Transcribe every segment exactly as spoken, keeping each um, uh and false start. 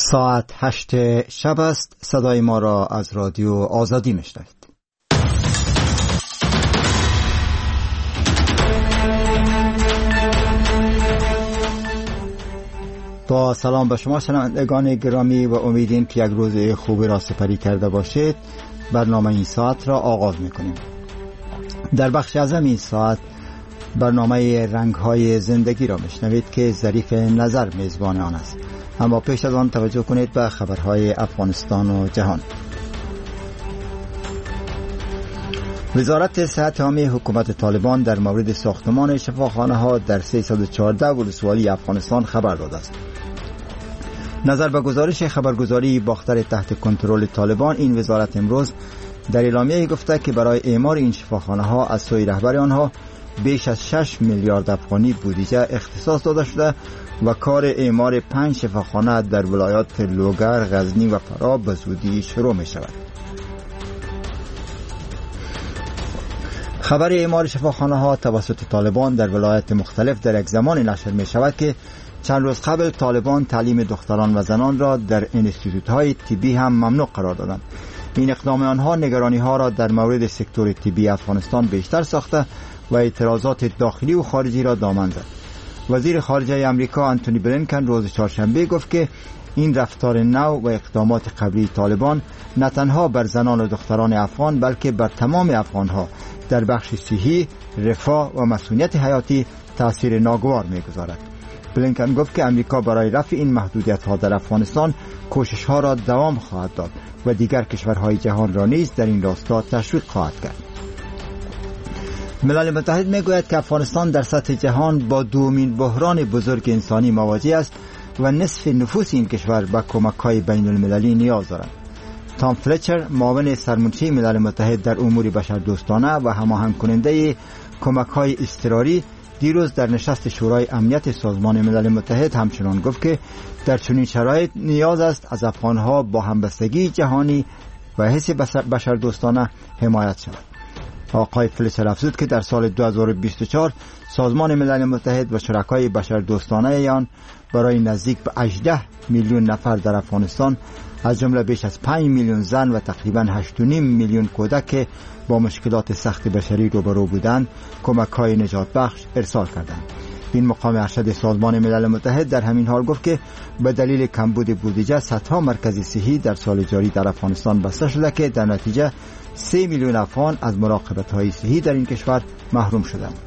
ساعت هشت شب است. صدای ما را از رادیو آزادی میشنوید. با سلام به شما شنوندگان گرامی و امیدیم که یک روز خوبی را سپری کرده باشید. برنامه این ساعت را آغاز میکنیم. در بخش اعظم این ساعت برنامه رنگ‌های زندگی را میشنوید که ظریف نظر میزبان آن است. اما پیش از آن توجه کنید به خبرهای افغانستان و جهان. وزارت صحت عامه حکومت طالبان در مورد ساختمان شفاخانه‌ها در سیصد و چهارده ولسوالی افغانستان خبر داده است. نظر به گزارش خبرگزاری باختر تحت کنترل طالبان، این وزارت امروز در اعلامیه گفته که برای اعمار این شفاخانه‌ها از سوی رهبر آنها بیش از شش میلیارد افغانی بودجه اختصاص داده شده و کار اعمار پنج شفاخانه در ولایات لوگر، غزنی و فرا به زودی شروع می شود. خبر اعمار شفاخانه ها توسط طالبان در ولایات مختلف در یک زمان نشر می شود که چند روز قبل طالبان تعلیم دختران و زنان را در انستیتوت های طبی هم ممنوع قرار دادند. این اقدام آنها نگرانی ها را در مورد سکتور طبی افغانستان بیشتر ساخته و اعتراضات داخلی و خارجی را دامن زد. وزیر خارجه امریکا آنتونی بلینکن روز چهارشنبه گفت که این رفتار نو و اقدامات قبلی طالبان نه تنها بر زنان و دختران افغان بلکه بر تمام افغانها در بخش صحی، رفاه و مسئولیت حیاتی تأثیر ناگوار می‌گذارد. بلینکن گفت که امریکا برای رفع این محدودیت‌ها در افغانستان کوشش‌ها را دوام خواهد داد و دیگر کشورهای جهان را نیز در این راستا تشویق خواهد کرد. ملل متحد میگوید که افغانستان در سطح جهان با دومین بحران بزرگ انسانی مواجه است و نصف نفوس این کشور به کمک‌های بین المللی نیاز دارند. تام فلچر، معاون سرمنشی ملل متحد در امور بشردوستانه و هماهنگ کننده کمک‌های اضطراری، دیروز در نشست شورای امنیت سازمان ملل متحد همچنان گفت که در چنین شرایط نیاز است از افغان‌ها با همبستگی جهانی و حس بشردوستانه حمایت شود. آقای فلچر افزود که در سال دو هزار و بیست و چهار سازمان ملل متحد و شرکای بشردوستانه آن برای نزدیک به هجده میلیون نفر در افغانستان از جمله بیش از پنج میلیون زن و تقریباً هشت و نیم میلیون کودک که با مشکلات سخت بشری روبرو بودند کمک‌های نجات بخش ارسال کردند. این مقام ارشد سازمان ملل متحد در همین حال گفت که به دلیل کمبود بودجه صدها مرکز صحی در سال جاری در افغانستان بسته شده که در نتیجه سه میلیون افغان از مراقبت‌های صحی در این کشور محروم شدند.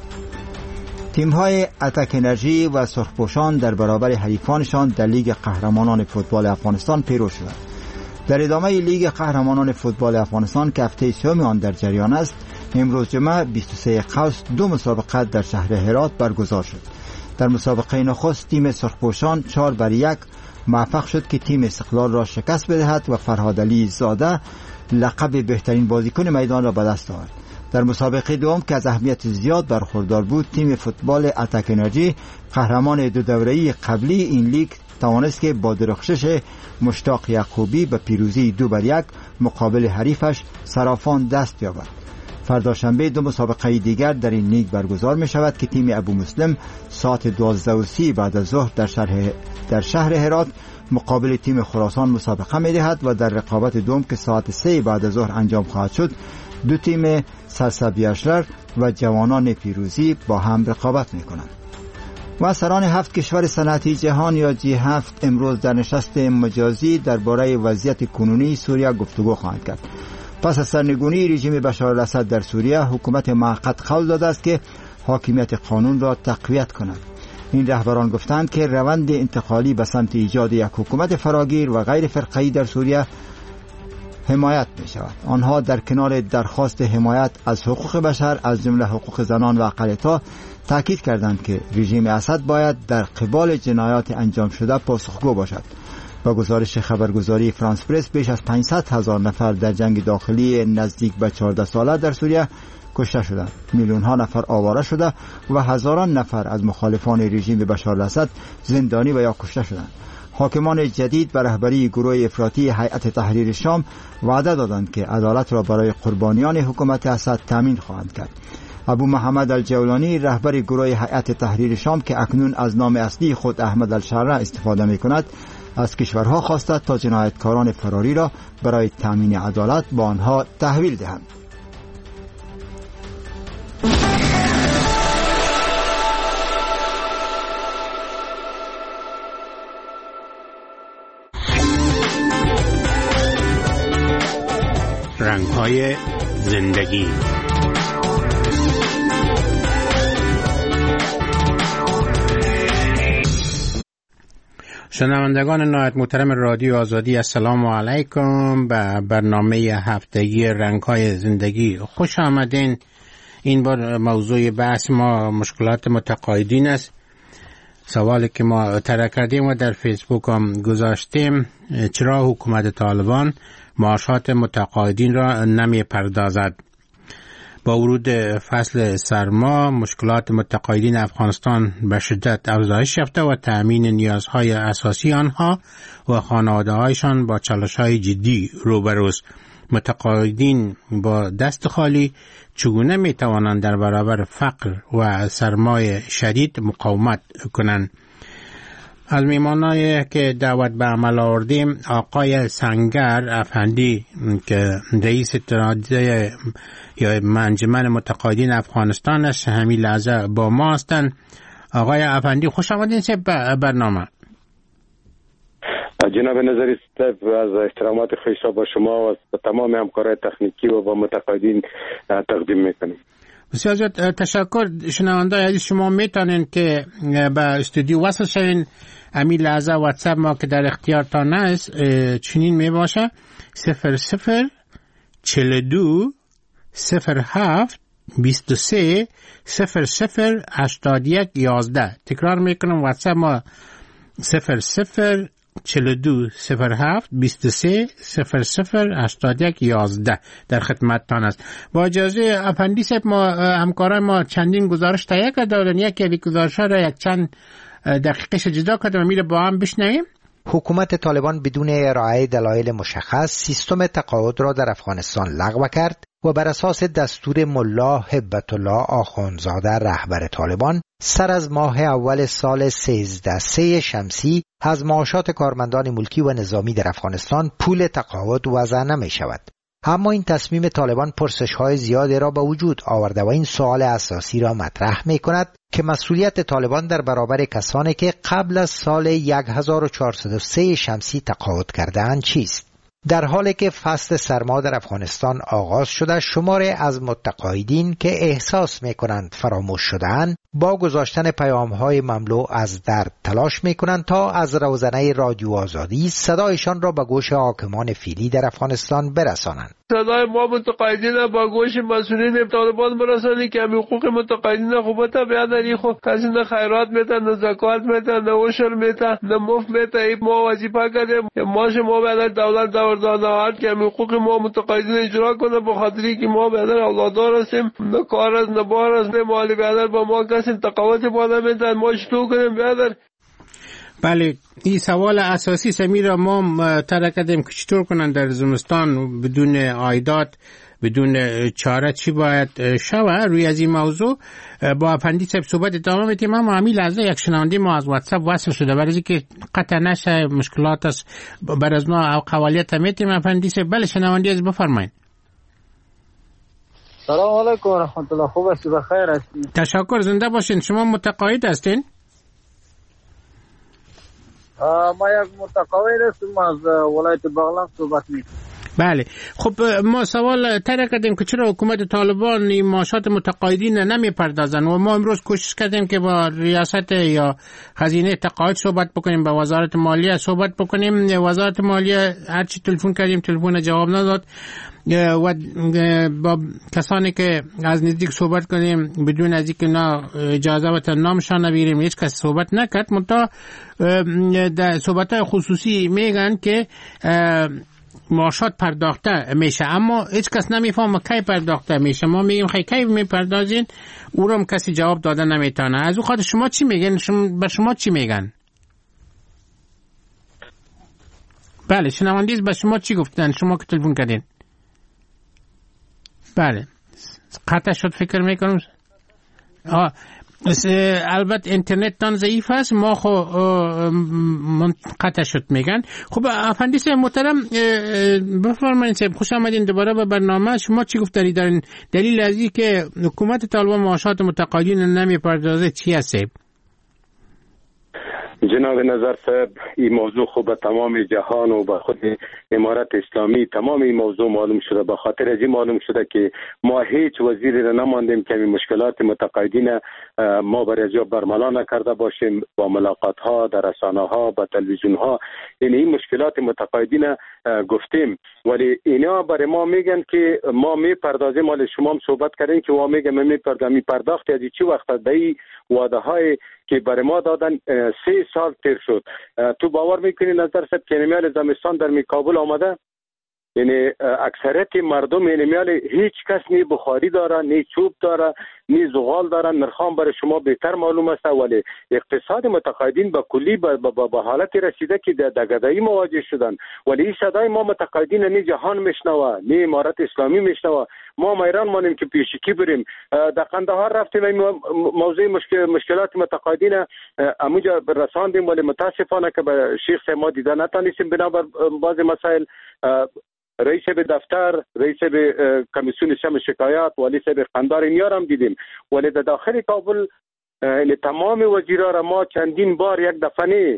تیم‌های اتک انرژی و سرخپوشان در برابر حریفانشان در لیگ قهرمانان فوتبال افغانستان پیروز شدند. در ادامه لیگ قهرمانان فوتبال افغانستان که هفته سوم آن در جریان است، امروز جمعه بیست و سوم قوس دو مسابقه در شهر هرات برگزار شد. در مسابقه نخست تیم سرخپوشان چهار بر یک موفق شد که تیم استقلال را شکست بدهد و فرهاد علی زاده لقب بهترین بازیکن میدان را به دست آورد. در مسابقه دوم که از اهمیت زیاد برخوردار بود، تیم فوتبال اتک انرژی قهرمان دو دوره‌ای قبلی این لیگ توانست که با درخشش مشتاق یعقوبی به پیروزی دو بر یک مقابل حریفش صرافان دست یابد. فردا شنبه دو مسابقه دیگر در این لیگ برگزار می شود که تیم ابو مسلم ساعت دوازده و سی بعد از ظهر در شهر در شهر هرات مقابل تیم خراسان مسابقه می دهد و در رقابت دوم که ساعت سه بعد از ظهر انجام خواهد شد دو تیم سرسبزی اشرار و جوانان پیروزی با هم رقابت می کنند. و سران هفت کشور صنعتی جهان یا جی هفت امروز در نشست مجازی درباره وضعیت کنونی سوریه گفتگو خواهند کرد. پس از سرنگونی رژیم بشار الاسد در سوریه، حکومت موقت قول داده است که حاکمیت قانون را تقویت کند. این رهبران گفتند که روند انتقالی به سمت ایجاد یک حکومت فراگیر و غیر فرقه‌ای در سوریه حمایت می شود. آنها در کنار درخواست حمایت از حقوق بشر از جمله حقوق زنان و اقلیت‌ها تاکید کردند که رژیم اسد باید در قبال جنایات انجام شده پاسخگو باشد. با گزارش خبرگزاری فرانس پرس بیش از پانصد هزار نفر در جنگ داخلی نزدیک به چهارده ساله در سوریه کشته شدند. میلیون ها نفر آواره شده و هزاران نفر از مخالفان رژیم بشار الاسد زندانی و یا کشته شدند. حاکمان جدید به رهبری گروه افراطی هیئت تحریر شام وعده دادند که عدالت را برای قربانیان حکومت اسد تامین خواهند کرد. ابو محمد الجولانی رهبر گروه هیئت تحریر شام که اکنون از نام اصلی خود احمد الشرع استفاده می کند از کشورها خواسته تا جنایتکاران فراری را برای تامین عدالت با آنها تحویل دهند. رنگ‌های زندگی. شنوندگان نهایت محترم رادیو آزادی، السلام علیکم. به برنامه هفتگی رنگ‌های زندگی خوش آمدین. این بار موضوع بحث ما مشکلات متقاعدین است. سوالی که ما طرح کردیم و در فیسبوک هم گذاشتیم: چرا حکومت طالبان معاشات متقاعدین را نمی پردازد؟ با ورود فصل سرما مشکلات متقاعدین افغانستان به شدت افزایش یافته و تأمین نیازهای اساسی آنها و خانواده‌هایشان با چالش‌های جدی روبروست. متقاعدین با دست خالی چگونه می توانند در برابر فقر و سرمایه شدید مقاومت کنند؟ از میمانایی که دعوت به عمل آوردیم آقای سنگر افندی که رئیس اتحادیه یا انجمن متقاعدین افغانستان است همین لحظه با ما هستند. آقای افندی خوش آمدین به برنامه. جناب نظری صاحب، از احترامات خویش با شما و تمام همکارای تکنیکی و با متقاعدین تقدیم میکنیم. بسیار زیاد تشکر. شنوندگان عزیز، شما میتونین که به استودیو وصل شوین. همین لحظه واتساپ ما که در اختیارتان است چنین می باشه: صفر صفر چهل دو صفر هفت بیست و سه صفر صفر هشتاد یک یازده. تکرار میکنم: واتساپ ما صفر صفر چهل دو صفر هفت بیست و سه صفر صفر هشتاد یک یازده در خدمتتان است. با اجازه افندی صاحب، ما همکاران ما چندین گزارش تهیه کردن. یکی از گزارش‌ها را یک چند دقیقه جدا کردم، میره با هم بشنویم. حکومت طالبان بدون ارائه دلایل مشخص سیستم تقاعد را در افغانستان لغو کرد و بر اساس دستور ملا هبت الله آخوندزاده رهبر طالبان سر از ماه اول سال سیزده سه شمسی از معاشات کارمندان ملکی و نظامی در افغانستان پول تقاعد وضع نمی شود. اما این تصمیم طالبان پرسش‌های زیادی را به وجود آورده و این سوال اساسی را مطرح می‌کند که مسئولیت طالبان در برابر کسانی که قبل از سال هزار و چهارصد و سه شمسی تقاعد کرده‌اند چیست؟ در حالی که فصل سرما در افغانستان آغاز شده، شماری از متقاعدین که احساس می‌کنند فراموش شده‌اند با گذاشتن پیام‌های مملو از درد تلاش می‌کنند تا از روزنه رادیو آزادی صدایشان را به گوش حاکمان فعلی در افغانستان برسانند. صدای ما متقاعدین با گوش مسئولین طالبان برسانی که حقوق متقاعدین خوبت بیادری خو کسی نه خیرات میده، نه زکات میده، نه عشر میده، نه مفت میده. ای ما وظیفه کردیم ما شما باید دولت داوردانه هات که حقوق ما متقاعدین اجرا کنه، به خاطری که ما بیادر اولادار هستیم، نه کار از نه بار از نه مالی بیادر با ما کسی تقاعد بالا میدن. ما چطور کنیم بیادر؟ بله، این سوال اساسی سمی را ما طرح کردیم که چطور کنن در زمستان بدون عایدات، بدون چاره چی باید شود. روی از این موضوع با افندی صاحب صحبت ادامه میدیم. اما همین لحظه یک شنونده ما از واتساپ وصل شده، برای اینکه قطع نشه مشکلات است بر از ما قوالیت میتیم. افندی صاحب بله، شنونده از بفرمایید. سلام علیکم و رحمت الله. خوب هستی؟ بخیر هستی؟ تشکر، زنده باشین. شما متقاعد هستین؟ ما یک متقاعد هستیم از ولایت بغلان صحبت میکنیم. بله، خب ما سوال طرح کردیم که چرا حکومت طالبان این معاشات متقاعدین نمی پردازن و ما امروز کوشش کردیم که با ریاست یا خزینه تقاعد صحبت بکنیم، با وزارت مالیه صحبت بکنیم. وزارت مالیه هرچی تلفن کردیم تلفن جواب نداد و با کسانی که از نزدیک صحبت کنیم بدون از اینکه نه اجازه و نامشان نبیریم هیچ کس صحبت نکرد. منتها در صحبت‌های خصوصی میگن که معاشات پرداخته میشه، اما هیچ کس نمیفهمه کی پرداخته میشه. ما میگیم خیلی کی میپردازین، او رو هم کسی جواب داده نمیتونه. از او خاطر شما چی میگن؟ شما به شما چی میگن؟ بله، شنوندگان به شما چی گفتن شما که تلفن کردین؟ بله، قطع شد فکر میکنم. آه البته اینترنت تان ضعیف است، ما خو منقطع شد میگن. خب افندیس محترم بفرمایید صاحب، خوش آمدین دوباره به برنامه. شما چی گفتاری دارین؟ دلیل از این که حکومت طالبان معاشات متقاعدین نمیپردازه چی است؟ جناب نظر صاحب، این موضوع خوب تمام جهان و به خود امارت اسلامی تمام این موضوع معلوم شده. به خاطر از این معلوم شده که ما هیچ وزیری را نماندیم که این مشکلات متقاعدین ما برای جا برملا نکرده باشیم. با ملاقات ها در رسانه ها، با تلویزیون ها این این مشکلات متقاعدین گفتیم، ولی اینا برای ما میگن که ما میپردازیم. ولی شما هم صحبت کردین که ما میگم میپردازیم. میپرداخت از چی وقت به این وعده های که برای ما دادن سه سال تیر شد. تو باور میکنی نظر صاحب که نمیال زمستان در می کابل آمده؟ یعنی اکثریت مردم نمیال هیچ کس نی بخاری داره، نی چوب داره، نی زغال داره. نرخام برای شما بهتر معلوم است، ولی اقتصاد متقاعدین به کلی به حالت رسیده که در گدایی مواجه شدن. ولی این صدای ما متقاعدین نی جهان میشنوه، نی امارت اسلامی میشنوه. ما ایران مانیم که پیشکی بریم. در قندهار رفتیم موضوع مشکل مشکلات متقاعدین اموجا رساندیم، ولی متاسفانه که به شیخ ما دیده نتانستیم بنابر بعض مسائل. رئیس به دفتر، رئیس به کمیسیون شم شکایات، والی به قندار اینیار هم دیدیم. ولی در داخل کابل تمام وزیرا را ما چندین بار یک دفعه نه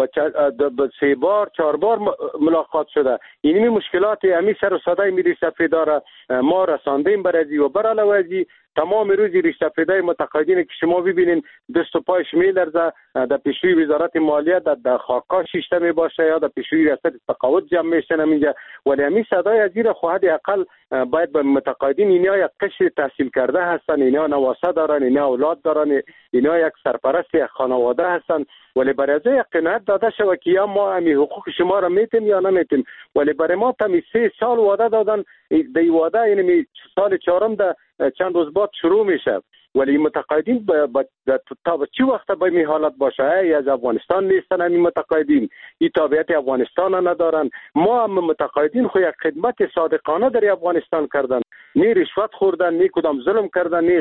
با سه بار چهار بار ملاقات شده. اینمی مشکلات امی سر و صدای میری سفیداره ما رساندیم برای و بر علاوه از تمام روزی ریش سفیدای متقاعدین که شما ببینین دست و پایش میلرزه. در پیشوی وزارت مالیه در خاکا شیشته می باشه یا در پیشوی ریاست تقاعد جمع میشن اینجا. ولی امی صدای از زیر خواهد اقل باید به متقاعدین اینا یک قشر تحصیل کرده هستن، اینا نواسه دارن، اینا اولاد دارن، اینا یک سرپرست یک خانواده هستن. ولی برای از قناعت داده شود که یا ما امی حقوق شما را میتیم یا نمیتیم. ولی برای ما تمی سه سال وعده دادن. دی وعده یعنی سال چهارم ده چند روز بعد شروع میشه. ولی متقاعدین تا به چی وقت به می حالت باشه؟ ای از افغانستان نیستن این متقاعدین، این تابعیت افغانستان ندارن. ما هم متقاعدین خو یک خدمت صادقانه در افغانستان کردن، نه رشوت خوردن، نه کدام ظلم کردن، نه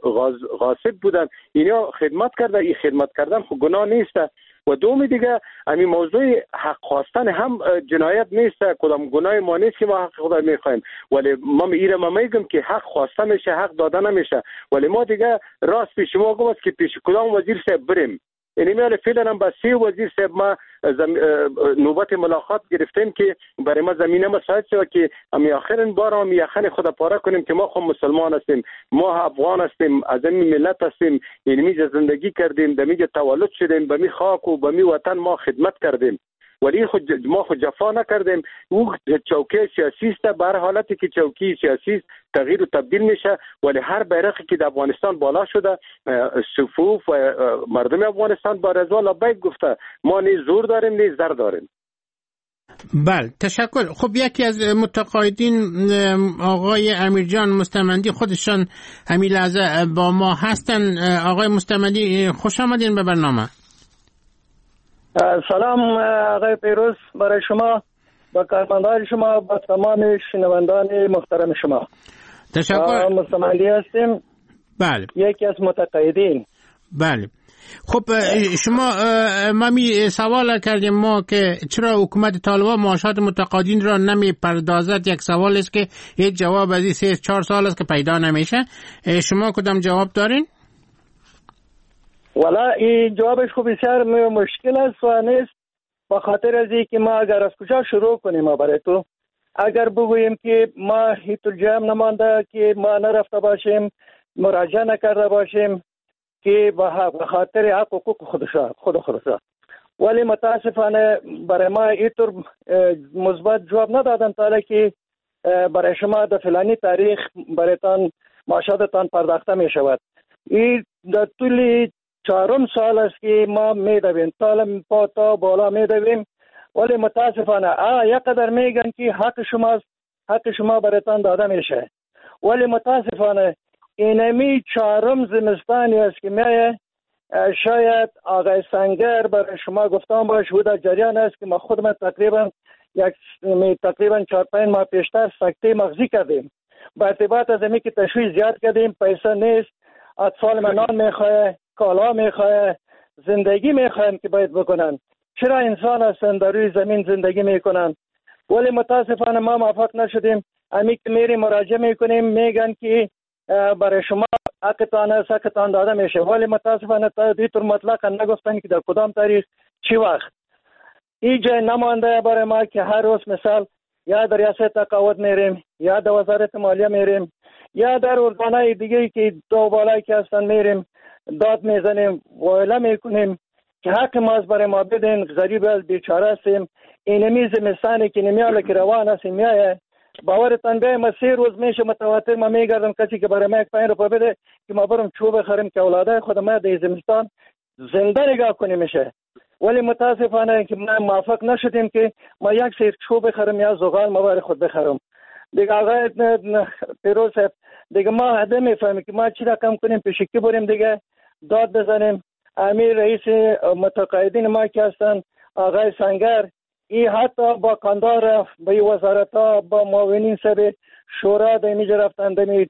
غاصب بودن. اینا خدمت کردن. این خدمت کردن خو گناه نیست. و دوم دیگه همین موضوع حق خواستن هم جنایت نیست، کدام گناه ما نیست که ما حق خدا میخوایم. ولی ما ایره ما میگم که حق خواسته میشه، حق داده نمیشه. ولی ما دیگه راست پیش ما گفت که پیش کدام وزیر صاحب بریم. یعنی میاله فعلا هم با سی وزیر صاحب ما نوبت ملاقات گرفتیم که برای ما زمینه مساعد شد که امی آخرین بار هم یخن خدا پاره کنیم که ما خود مسلمان هستیم، ما افغان هستیم، از این ملت هستیم. یعنی میجا زندگی کردیم، در میجا تولد شدیم، به می خاک و به می وطن ما خدمت کردیم. ولی خود ما خود جفا نکردیم. او چوکی سیاسی است، بر حالتی که چوکی سیاسی تغییر و تبدیل میشه. ولی هر بیرقی که در افغانستان بالا شده، صفوف و مردم افغانستان با رضا لبیک گفته ما نه زور داریم نه زر داریم. بله تشکر. خب یکی از متقاعدین آقای امیرجان مستمندی خودشان همین لحظه با ما هستن. آقای مستمندی خوش آمدین به برنامه. سلام آقای پیروز، برای شما، با کارمندان شما، با تمام شنوندان محترم شما. تشکر. مستمندی هستیم. بله. یکی از متقاعدین. بله. خب شما ما می سوال کردیم ما که چرا حکومت طالبان معاشات متقاعدین را نمی پردازد. یک سوال است که یک جواب از این سه چهار سال است که پیدا نمیشه. شما کدام جواب دارین؟ والا این جوابش خوب بسیار مشکل است و نیست، با خاطر از اینکه ما اگر از کجا شروع کنیم ما برای تو اگر بگوییم که ما هیچ جمع نمانده که ما نرفته باشیم، مراجعه نکرده باشیم که به خاطر حق حقوق خودشا خود خودشا ولی متاسفانه برای ما اینطور مثبت جواب ندادن تا که برای شما در فلانی تاریخ برایتان معاشاتتان پرداخته می شود. این در طول چهارم سال است که ما میدویم تا پا تا بالا میدویم، ولی متاسفانه آه یک قدر میگن که حق شماست، حق شما برایتان داده میشه. ولی متاسفانه اینمی چهارم زمستانی است که میایه. شاید آقای سنگر برای شما گفتم باش و در جریان است که ما خودم تقریبا یک تقریبا چهار پنج ماه پیشتر سکته مغزی کردیم. با ارتباط از امی که تشویش زیاد کردیم، پیسه نیست، اطفال من نان میخواه، کالا میخواه، زندگی میخوایم که باید بکنن. چرا انسان هستن در روی زمین زندگی میکنن؟ ولی متاسفانه ما موفق نشدیم. امی که میریم مراجعه میکنیم میگن که برای شما حقتان است، حقتان داده میشه، ولی متاسفانه تا دیتر مطلقا نگفتن که در کدام تاریخ چی وقت. این جای نمانده برای ما که هر روز مثال یا در ریاست تقاعد میریم، یا در وزارت مالیه میریم، یا در ارگانهای دیگه که دو بالایی که هستن میریم داد میزنیم، وایله میکنیم که حق ما از برای ما بدین، غریب از بیچاره هستیم. اینمی زمستانی که نمیاله که روان هستیم میایه، باورتان بیایه ما سه روز میشه متواتر ما میگردم کسی که برای ما یک پنج روپا بده که ما برم چوب بخریم که اولاده خود ما در زمستان زنده نگاه کنیم میشه. ولی متاسفانه که ما موفق نشدیم که ما یک سیر چوب بخرم یا زغال ما برای خود بخرم. دیگه آقای پیروز صاحب دیگه ما هده میفهمیم که ما چی رقم کنیم پیشکی بریم دیگه داد بزنیم. امیر رئیس متقاعدین ما که هستن آقای سنگر، این حتی با کاندار با وزارت ها با معاونین سب شورا در اینجا رفتن دمید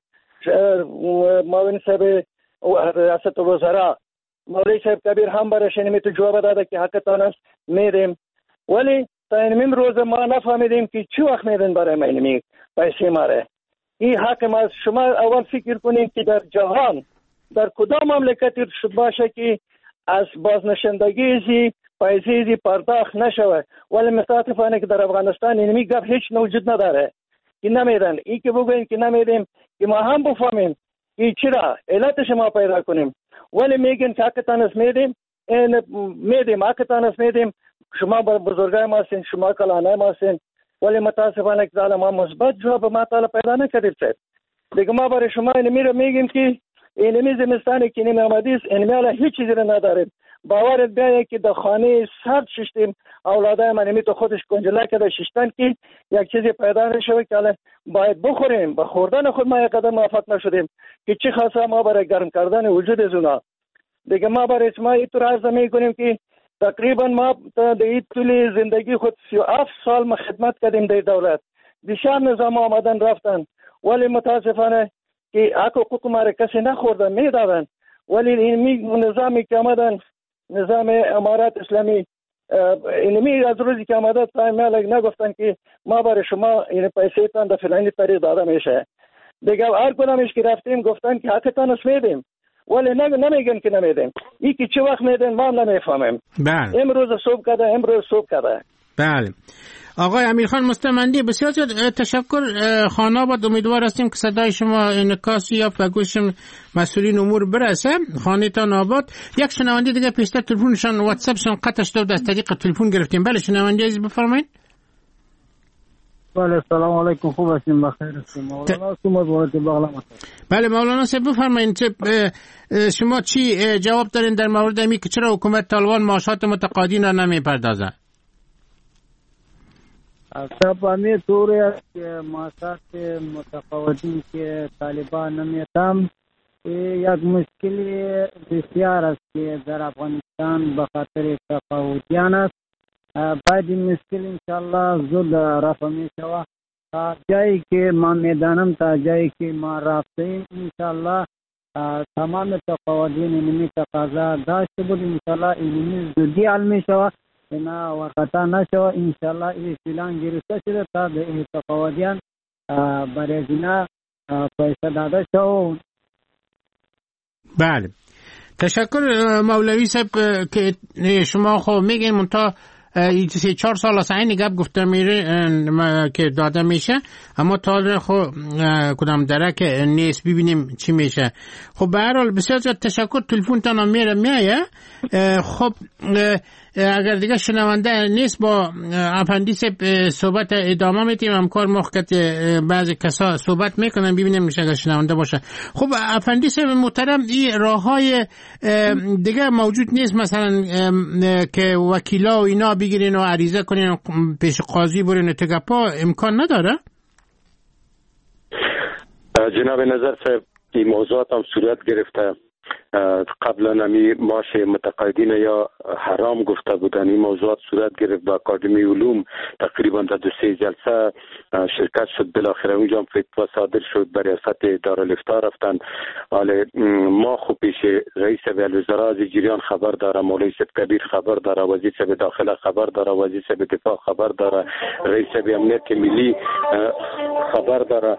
معاونین سب ریاست وزرا مولوی صاحب کبیر هم برش اینمی تو جواب داده که حقتان است میدیم. ولی تا اینمیم روز ما نفهمیدیم که چی وقت میدن برای ما اینمی پیسی ماره. این حق ما. شما اول فکر کنید که در جهان در کدام مملکتی باشه که از بازنشندگی زی پیسی زی پرداخت نشوه، ولی متاسفانه که در افغانستان اینمی گپ هیچ وجود نداره که نمیدن. این که بگوین که نمیدیم که ما هم بفهمیم که چرا علتش ما پیدا کنیم، ولی میگن که حقتان است میدیم، این میدیم حقتان است میدیم، شما بزرگای ما هستین، شما کلانای ما هستین، ولی متاسفانه که ما مثبت جواب ما تعالی پیدا نکردیم. دیگه ما برای شما اینمی رو میگیم که اینمی زمستانی که اینمی آمدیست اینمی حالا هیچ چیزی رو نداریم. باورت بیایه که در خانه سرد ششتیم، اولادای من اینمی تو خودش کنجله کرده ششتن که یک چیزی پیدا نشوه که حالا باید بخوریم. با خوردن خود ما یک قدر موفق نشدیم که چی خاصه ما برای گرم کردن وجود از اونا. دیگه ما برای شما اینطور عرض میکنیم که تقریبا ما در این طول زندگی خود سی و هفت سال ما خدمت کردیم در دولت. بسیار نظام آمدن رفتن، ولی متاسفانه که حق حقوق ما را کسی نخوردن میدادن. ولی این نظامی که آمدن، نظام امارات اسلامی، اینمی از روزی که آمده تا مالک نگفتن که ما برای شما این پیسه تان در فلانی طریق داده میشه. دیگه هر کدامش که رفتیم گفتن که حقتان است میدیم، ولی نمیگن که نمیدیم. این که چه وقت میدن ما هم نمیفهمیم. بله. امروز صبح کده، امروز صبح کده. بله. آقای امیرخان مستمندی بسیار تشکر. خانه آباد امیدوار هستیم که صدای شما انعکاس یافت و گوش مسئولین امور برسه. خانه تان آباد. یک شنونده دیگه پیشتر تلفنشان واتساپشان قطع شد، از طریق تلفن گرفتیم. بله شنونده عزیز بفرمایید. بله سلام علیکم، خوب هستیم؟ بخیر هستیم. مولانا شما وارد بغلام هستید. بله مولانا صاحب بفرمایید شما چی جواب دارین در مورد اینکه که چرا حکومت طالبان معاشات متقاعدین را نمیپردازه؟ صاحب همین طوری است که معاشات متقاعدین که طالبان نمیتم یک مشکلی بسیار است که در افغانستان به خاطر تقاعدیان است. باید این مشکل انشاءالله زود رفع می شود. تا جایی که ما میدانم تا جایی که ما رفتیم انشاءالله تمام تقاعدین اینمی تقاضا داشته بود، انشاءالله اینمی زودی حل می شود، اینا وقتا نشود. انشاءالله این فیلان گرفته شده تا به تقاعدیان برای اینا پیسه داده شود. بله تشکر مولوی صاحب که شما خب میگین منتها سه چهار سال از این گپ گفته میره که داده میشه، اما تا خب کدام درک نیست. ببینیم چی میشه. خب به هر حال بسیار زیاد تشکر. تلفن تان میره میایه. خب اگر دیگه شنونده نیست با اپندیس صحبت ادامه میتیم. همکار محکت بعضی کسا صحبت میکنن ببینیم میشه اگر شنونده باشه. خب اپندیس محترم این راه های دیگه موجود نیست مثلا که وکیلا و اینا بگیرین و عریضه کنین پیش قاضی برین تگپا امکان نداره؟ جناب نظر صاحب این موضوعات هم صورت گرفته قبلا نمی معاش متقاعدین یا حرام گفته بودن. این موضوعات صورت گرفت با اکادمی علوم، تقریبا در دو سه جلسه شرکت شد. بالاخره اونجا هم فتوا صادر شد، به ریاست دارالفتاء رفتن. حالا ما خب پیش رئیس الوزراء از جریان خبر داره، مولوی سید کبیر خبر داره، وزیر صاحب داخله خبر داره، وزیر صاحب دفاع خبر داره، رئیس صاحب امنیت ملی خبر داره.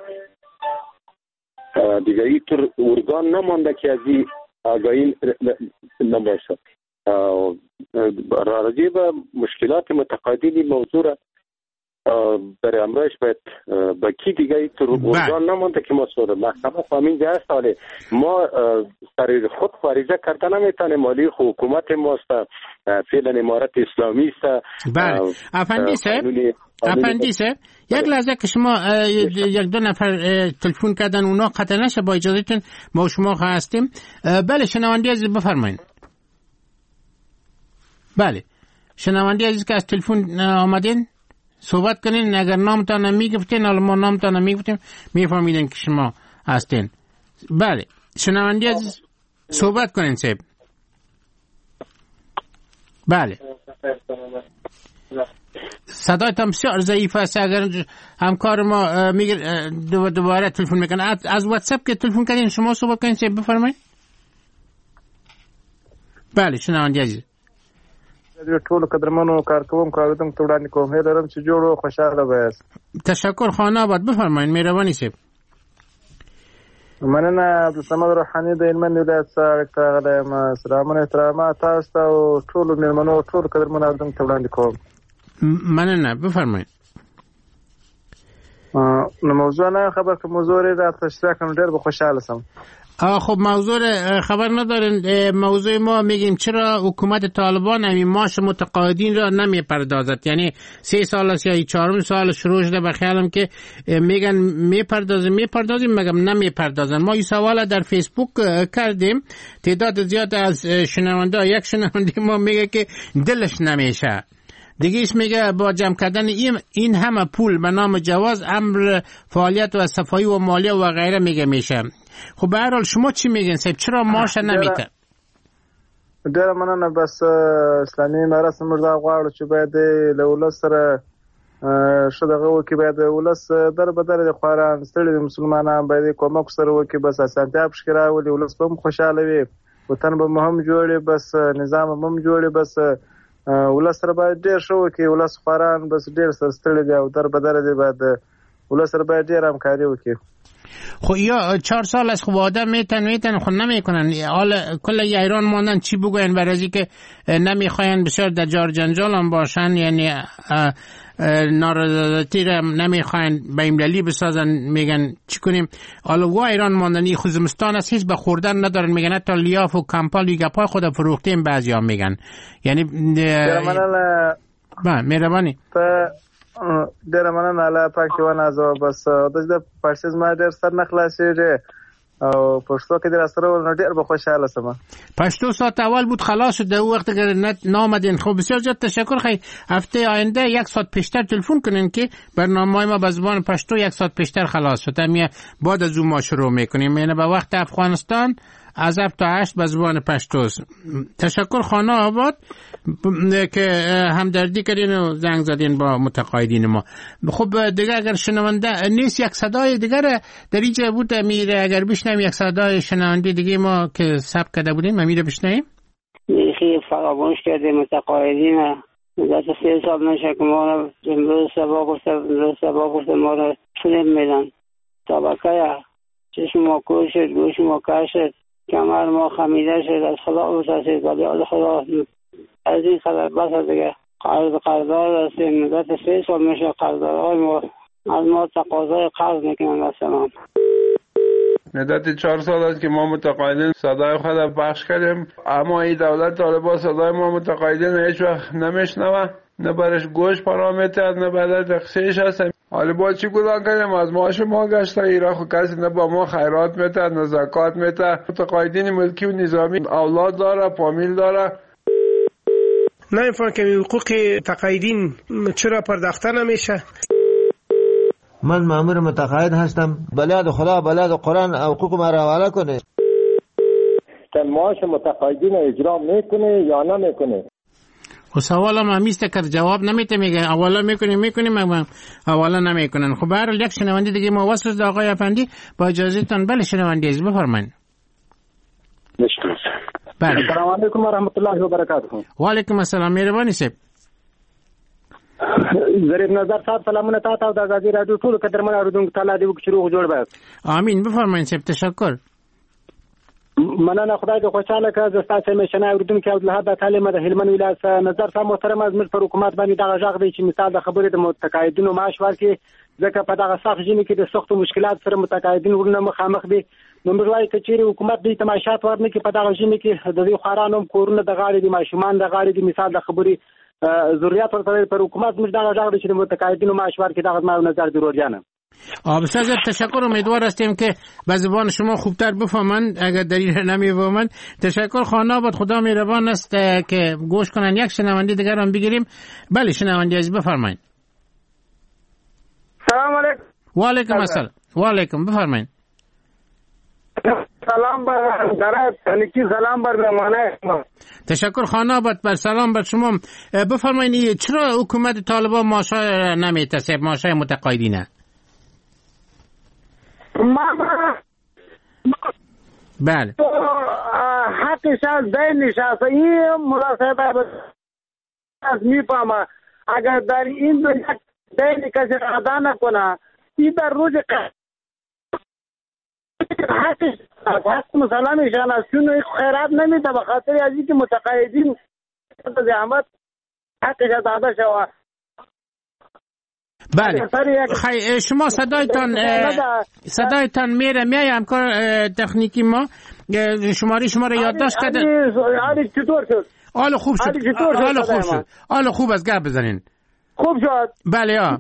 دیگه اینطور ارگان نمانده که از این آگاهی نباشه. راجع به مشکلات متقاعدین موضوع را برای امروز باید با کی دیگه اینطور ارگان نمانده که ما سوره محکمه فهمین جه است. حاله ما سر خود فریضه کرده نمیتانیم، مالی حکومت ماست، فعلا امارت اسلامی است. بله افندی صاحب، افندی صاحب یک لحظه که شما یک دو نفر تلفن کردن اونا قطع نشه، با اجازهتون ما شما هستیم. بله شنوندی عزیز بفرمایید. بله شنوندی عزیز که از تلفن آمدین صحبت کنین، اگر نامتان میگفتین حالا ما نامتان میگفتیم میفهمیدین که شما هستین. بله شنوندی عزیز صحبت کنین صاحب. بله صدایتان بسیار ضعیف است. اگر همکار ما میگه دوباره تلفن میکنه از واتساپ که تلفن کردین شما صحبت کنین صاحب بفرمایید. بله شنوندی عزیز ټول قدرمنو کارکوم کاردم ته وړاندې کوم هیله لرم چې جوړ او خوشاله وایاست. تشکر خانه آباد بفرمایید مهرباني صاحب. مننه عبدالصمد روحاني د هلمند ولایت څخه راغلی یم. سلامونه احترامات تاسو ته او ټولو مېلمنو ټول قدرمنو اردم ته وړاندې کوم. مننه بفرمایید. نو موضوع نه خبر که موضوع را تشریح کنم ډېر به خوشحاله شم. خب موضوع خبر ندارین. موضوع ما میگیم چرا حکومت طالبان همین معاش متقاعدین را نمیپردازد، یعنی سه سال است یا چهارم سال شروع شده به خیالم که میگن میپردازیم میپردازیم مگم نمیپردازن. ما این سوال در فیسبوک کردیم، تعداد زیاد از شنونده، یک شنونده ما میگه که دلش نمیشه، دیگه ایش میگه با جمع کردن این, این همه پول به نام جواز امر فعالیت و صفایی و مالیه و غیره میگه میشه. خب به هر حال شما چی میگین صاحب چرا معاش نمیته؟ ډیره مننه. بس اسلامي امارت موږ دا غواړو چې باید له ولس سره ښه دغه وکړي، باید ولس در بدر د خواران ستړي د مسلمانان باید کومک سره وکړي، بس اسانتیا پکې راولي، ولس به هم خوشحاله وي، وطن به هم جوړي، بس نظام به هم جوړي، بس ولس سره باید ډېر ښه وکړي. ولس خواران بس ډېر سره ستړي دي او در بدر دي، باید ولس سره باید ډېر همکاري وکړي. خب یا چهار سال از خب آدم میتن میتن خود نمیکنن، حالا کل ایران ماندن چی بگوین برای از که نمیخواین بسیار در جار جنجال هم باشن، یعنی نارضایتی را نمیخواین بیمللی بسازن، میگن چی کنیم. حالا و ایران ماندنی خوزمستان است، هیچ به خوردن ندارن، میگن حتی لیاف و کمپال و گپای خود فروختیم بعضی ها میگن. یعنی با مهربانی ډیره مننه الله پاک دې ونازوه. بس د پښتو زما ډېر سر نه خلاصېږي او پښتو کې دې راسره ول نو ډېر به خوشحاله شم. پښتو ساعت اول بود خلاص شد، در وقت که نامدین. خب بسیار زیاد تشکر. خیلی هفته آینده یک ساعت پیشتر تلفن کنین که برنامه ما به زبان پښتو یک ساعت پیشتر خلاص شد، همین بعد از اون ما شروع میکنیم، یعنی به وقت افغانستان از هفت تا هشت به زبان پشتو. تشکر خانه آباد که همدردی کردین و زنگ زدین با متقاعدین ما. خب دیگه اگر شنونده نیست یک صدای دیگر در اینجا بود میره، اگر بشنویم یک صدای شنونده دیگه ما که ثبت کرده بودیم میره بشنویم. خیلی فراموش کرده متقاعدین مدت سه سال نشه که ما رو امروز سبا گفته امروز سبا گفته ما رو فیلم میدن، طبقه چشم ما کور شد، گوش ما کر شد، کمر ما خمیده شد، از خدا بسازید ولی از خدا از این خبر بس دیگه قرض قرضدار هستیم، مدت سه سال میشه قرضدارهای ما از ما تقاضای قرض میکنن اصلا. مدت چهار سال است که ما متقاعدین صدای خود پخش کردیم، اما این دولت طالبان صدای ما متقاعدین هیچ وقت نمیشنوه، نه برش گوش پرامیته نه برش دقیقش هست. حالا با چی گذار کنیم؟ از معاش ما گشته ایران خود کسی نه با ما خیرات میته نه زکات میته. متقاعدین ملکی و نظامی اولاد داره، فامیل داره. نمیفهم که حقوق تقاعدین چرا پرداخته نمیشه؟ من مأمور متقاعد هستم، بلاد خدا بلاد قرآن حقوق ما را حواله کنه. معاش متقاعدین اجرا میکنه یا نمیکنه؟ خب سوالم همیسته که جواب نمیته، میگه اولا میکنیم میکنیم اولا نمیکنن. خب به هر حال یک شنونده دیگه ما وصل آقای افندی، با اجازه تان. بله شنونده عزیز بفرمایید. بله. السلام علیکم و رحمت الله و برکاته. و علیکم السلام. مهرباني صاحب. ظریف نظر صاحب سلامونه تاسو د ازادي رادیو ټول قدرمن اوریدونکو ته الله دې وکړي روغ جوړ به. امين. بفرمایئ صاحب. تشکر. مننه خدای دې خوشاله کړه. زه ستاسو میشنه اوریدونکو عبدالله تعالی د هلمند ولایت نظر صاحب محترم از مر پر حکومت باندې دغه ځاغ دی چې مثال د خبرې د متقاعدینو معاش ورکړي، ځکه په دغه سخت ژمي کې د سختو مشکلات سره متقاعدین ورونه مخامخ دي. نو موږ وایو چې چیرې حکومت دې تماشات ورنکړي په دغه ژمي کې د دې خوارانو کورونه د غاړې دي، ماشومان د غاړې دي، مثال د خبرې ضرورت ورته پر حکومت موږ دغه ځاغ دی چې متقاعدینو معاش ورکړي. دغه ما نظر ضرور جانم. بسیار زیاد تشکر. امیدوار هستیم که به زبان شما خوبتر بفهمند. اگر در این نمیفهمند تشکر. خانه آباد خدا مهربان است که گوش کنن. یک شنونده دیگر هم بگیریم. بله شنونده عزیز بفرمایید. سلام علیکم. و علیکم السلام. و علیکم بفرمایید. سلام بر درات تنکی سلام بر مهمانه. تشکر خانه آباد. بر سلام بر شما. بفرمایید چرا حکومت طالبان معاشای نمیتصب، معاشای متقاعدینه؟ بله حقش از دینش است. این مناسبت از میفهمه اگر در این دنیا دین کسی ادا نکنه این در روز حقش حق مسلمشان است. چون خیرات نمیده به خاطر از اینکه متقاعدین زحمت حقش ادا شود. بله خی شما صدایتان صدایتان میره میای همکار تکنیکی ما شماره شما رو یادداشت کرده. حالی چطور شد؟ حالا خوب شد. حالا خوب شد. حالا خوب از گپ بزنین. خوب شد. بله ها.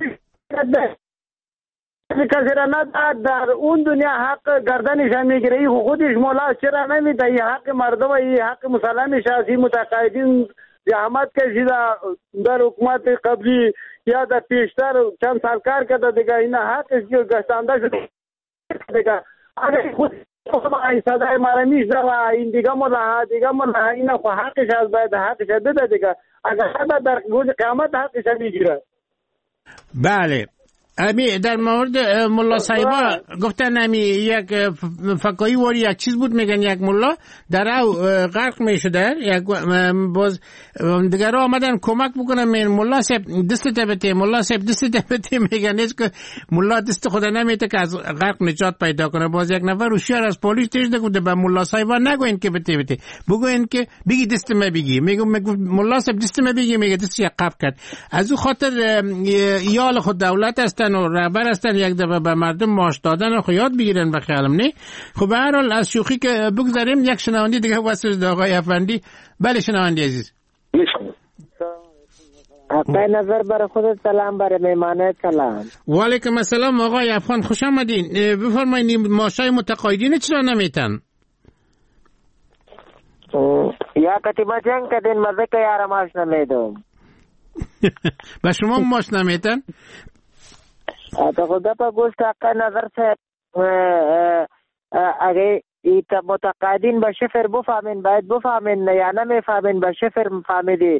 کسی را نداد در اون دنیا حق گردنش میگیره. این خودش مولا چرا نمیده؟ این حق مردم، این حق مسلمش است. این متقاعدین زحمت کشیده در حکومت قبلی یا در پیشتر چند سال کار کرده دیگه. این حقش که گشتانده شده دیگه. اگر خود این صدای ما را میشنه و این دیگه مولا دیگه مولا این خو حقش از باید حقش بده دیگه. اگر حدا در روز قیامت حقش میگیره. بله امی در مورد ملا صاحبا گفتن امی یک فقاهی واری یک چیز بود، میگن یک ملا در او غرق میشده، یک باز دیگر آمدن کمک بکنن. من ملا صاحب دست تبته، ملا صاحب دست تبته، میگن است که ملا دست خود نمیته که از غرق نجات پیدا کنه. باز یک نفر هوشیار از پلیس تیز نگفته به ملا صاحبا نگوین که بته بته، بگوین که بگی دست ما بگی. میگم ملا صاحب دست ما بگی، میگه دست یک قف کرد. از او خاطر یال خود دولت است و رهبر هستن یک دفعه به مردم معاش دادن و یاد بگیرن به خیالم نه. خب به هر حال از شوخی که بگذاریم یک شنونده دیگه واسه آقای افندی. بله شنونده عزیز. آقای نظر بر خودت سلام، بر مهمانه سلام. و علیکم السلام آقای افغان خوش آمدین. بفرمایید معاشای متقاعدین چرا نمیتن؟ یا کتیبه جنگ کدین مزه که یار معاش نمیدم. به شما معاش نمیتن؟ تا خدا پا گوشت آقای نظر سے اگه ایتا متقاعدین با شفر بفهمین باید بفهمین یا نمیفهمین با شفر فهمیدی.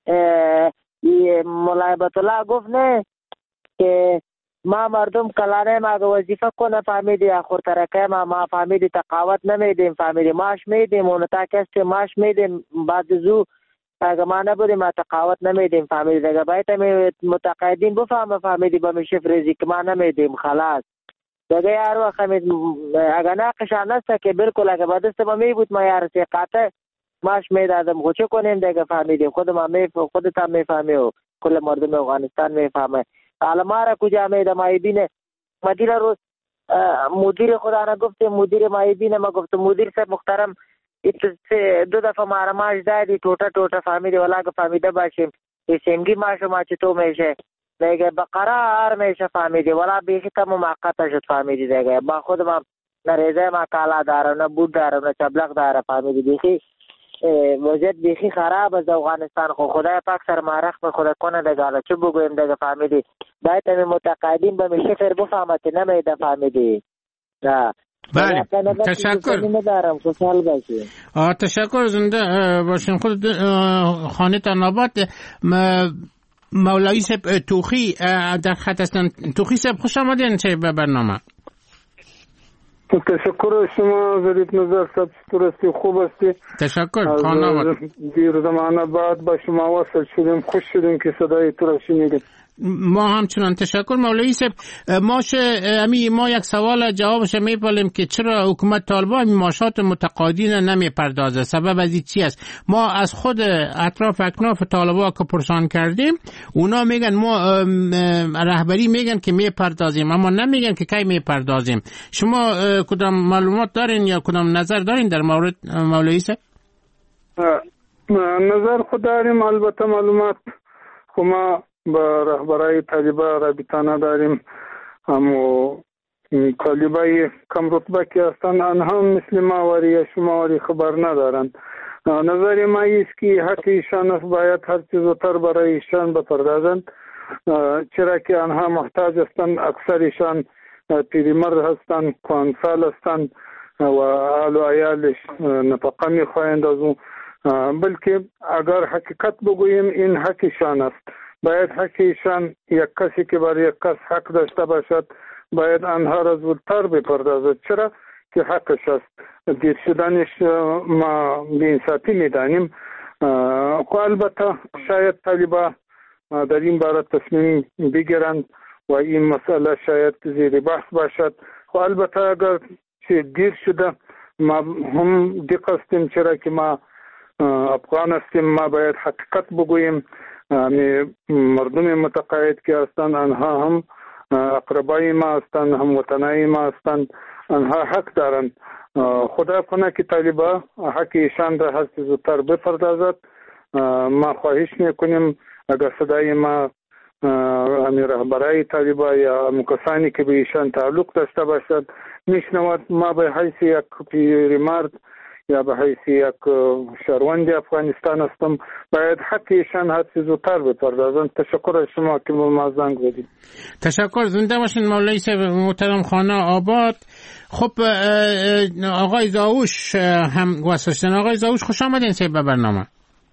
مولای الله گفت نه که ما مردم کلانه ما وظیفه کنه فهمیدی، آخر ترکه ما ما فهمیدی تقاوت نمیدیم، فهمیدی معاش میدیم اون تا کسی معاش میدیم بعد زو اگه ما نبودیم ما تقاوت نمیدیم فهمیدی. اگه باید متقاعدین بفهمه فهمیدی با شفر ریزی که ما نمیدیم خلاص دیگه. یار وقت اگه ناقشان است که بالکل اگه با دست ما می بود ما یار سی قاطع معاش میدادم خود چه کنیم دیگه فهمیدیم. خود ما می خودت هم میفهمی و کل مردم افغانستان میفهمه. حالا ما را کجا میده مایبینه مدیر روز مدیر خدا را گفته مدیر مایبینه ما گفته مدیر صاحب محترم دو دفعه ما را معاش دادی ټوټه ټوټه فهمیدی ولا که فهمیده باشیم سیمگی معاش ما چې تو میشه دیگه بقرار میشه فهمیدی ولا بیخی تم موقته شد فهمیدی دیگه. با خود ما نه ریزه ما کالا دارم نه بود دارم نه چبلق دارم فهمیدی. بیخی وضعیت بیخی خراب از افغانستان. خو خدای پاک سر ما رحم خدا کنه دیگه. حالا چه بگویم دیگه فهمیدی. باید همین متقاعدین به میشه فر بفهمت نمیده فهمیدی. نه بله تشکر ندارم خوشحال باشید. تشکر زنده باشین. خود خانه تان آباد. مولوی صاحب توخی در خط هستن. توخی صاحب خوش آمدین چه به برنامه. تشکر شما ظریف نظر صاحب، چطور هستی؟ خوب هستی؟ تشکر خانه آباد. دیر زمانه بعد با شما وصل شدیم، خوش شدیم که صدای تو را شنیدیم. ما همچنان تشکر مولوی صاحب. ماش امی ما یک سوال جوابش میپالیم که چرا حکومت طالبان معاشات متقاعدین نمیپردازه؟ سبب از این چی است؟ ما از خود اطراف اکناف طالبان که پرسان کردیم، اونا میگن ما رهبری میگن که میپردازیم، اما نمیگن که کی میپردازیم. شما کدام معلومات دارین یا کدام نظر دارین در مورد مولوی صاحب؟ نظر خود داریم، البته معلومات خو ما با رهبرای طالبان رابطه نداریم. اما طالبای کم رتبه که هستند آنها مثل ما وری یا شما وری خبر ندارند. نظر ما است که حق ایشان است، باید هر چیز زودتر برای ایشان بپردازند، چرا که آنها محتاج هستند. اکثر ایشان پیرمرد هستند، کهنسال هستند و اهل و عیالش نفقه میخواهند از اون. بلکه اگر حقیقت بگوییم این حق ایشان است. باید حق ایشان یک کسی که برای یک کس حق داشته باشد باید آنها را زودتر بپردازد، چرا که حقش است. دیر شدنش ما بی‌انصافی میدانیم. خو البته شاید طالبان در این باره تصمیم بگیرند و این مسئله شاید زیر بحث باشد. خو البته اگر چه دیر شده ما هم دقت هستیم، چرا که ما افغان هستیم، ما باید حقیقت بگوییم. مردم متقاعد که هستند آنها هم اقربای ما هستند، هم وطنای ما هستند، آنها حق دارند. خدا کنه که طالبان حق ایشان را هر چیز زودتر بپردازد. ما خواهش میکنیم اگر صدای ما همین رهبرای طالبان یا همون کسانی که به ایشان تعلق داشته باشد میشنود، ما به حیث یک پیرمرد یا به حیث یک شهروند افغانستان هستم، باید حق ایشان هر چیز زودتر بپردازند. تشکر از شما که به ما زنگ زدید. تشکر. زنده باشین مولوی صاحب محترم خانه آباد. خب آقای زاوش هم واسطن. آقای زاوش خوش آمدین صاحب به برنامه.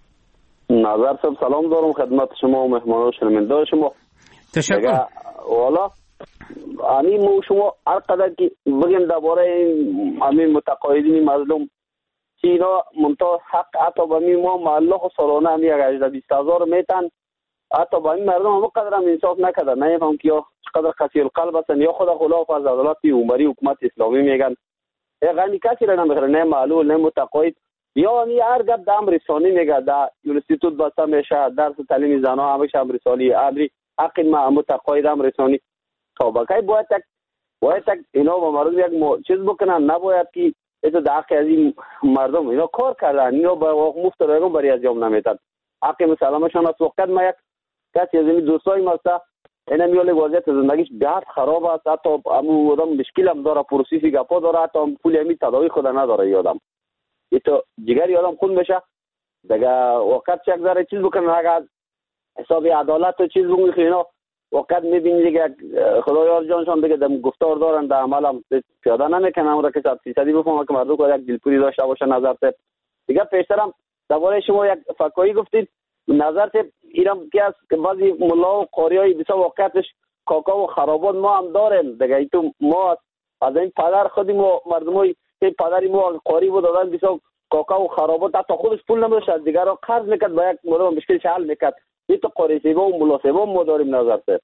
نظر صاحب سلام دارم خدمت شما و مهمانان شنونده شما. تشکر. والا امی مو شما هر قدر که بگیم درباره همین متقاعدین مظلوم که اینا منتها حق حتی به می ما معلق و سالانه همی یک هجده بیست هزار میتن، حتی به این مردم هم قدر هم انصاف نکده. نمیفهم که یا چقدر قسی القلب هستن یا خود خلاف از عدالت عمری حکومت اسلامی میگن. یعنی کسی را نمیخره، نه معلول نه متقاعد، یا نی هر گپ دام رسانی میگه. در یونیورسیتوت بسته میشه، درس تعلیم زنها همیشه هم رسانی، امری حق ما متقاعد هم رسانی. تا باید باید تک باید تک اینا با مردم یک مو... چیز بکنن. نباید که ایتو در حق از این مردم اینا کار کردن، اینا با مفت رایگان برای انجام نمیدن. حق مسلمشان است. وقت ما یک کسی از این دوستای ما است اینا میول وضعیت زندگیش بهت خراب است، حتی امو آدم مشکل هم داره، پروسیسی گپا داره، حتی پول امی تداوی خود نداره. یادم ایتو جگر یادم خون بشه دیگه وقت چک ذره چیز بکنن. اگر حساب عدالت و چیز بگوی اینا وقت میبینی دیگه خدایار جانشان دیگه دم گفتار دارن، در عمل هم پیاده نمیکنن. اون را که صد فیصدی بفهمه که مردم که یک دلپوری داشته باشه. نظر صاحب دیگه پیشترم درباره شما یک فکایی گفتید. نظر صاحب اینم که از که بعضی ملا و قاریای بسیار واقعیتش کاکا و خرابات ما هم داریم دیگه. ایتو ما از این پدر خودیم و مردمای این پدری ما قاری بود دادن بسیار کاکا و خرابات، حتی خودش پول نمیداشت دیگه را قرض میکرد با یک مردم مشکلش حل میکرد. ایتو قاری سیبا و ملا سیبا ما داریم. نظر صاحب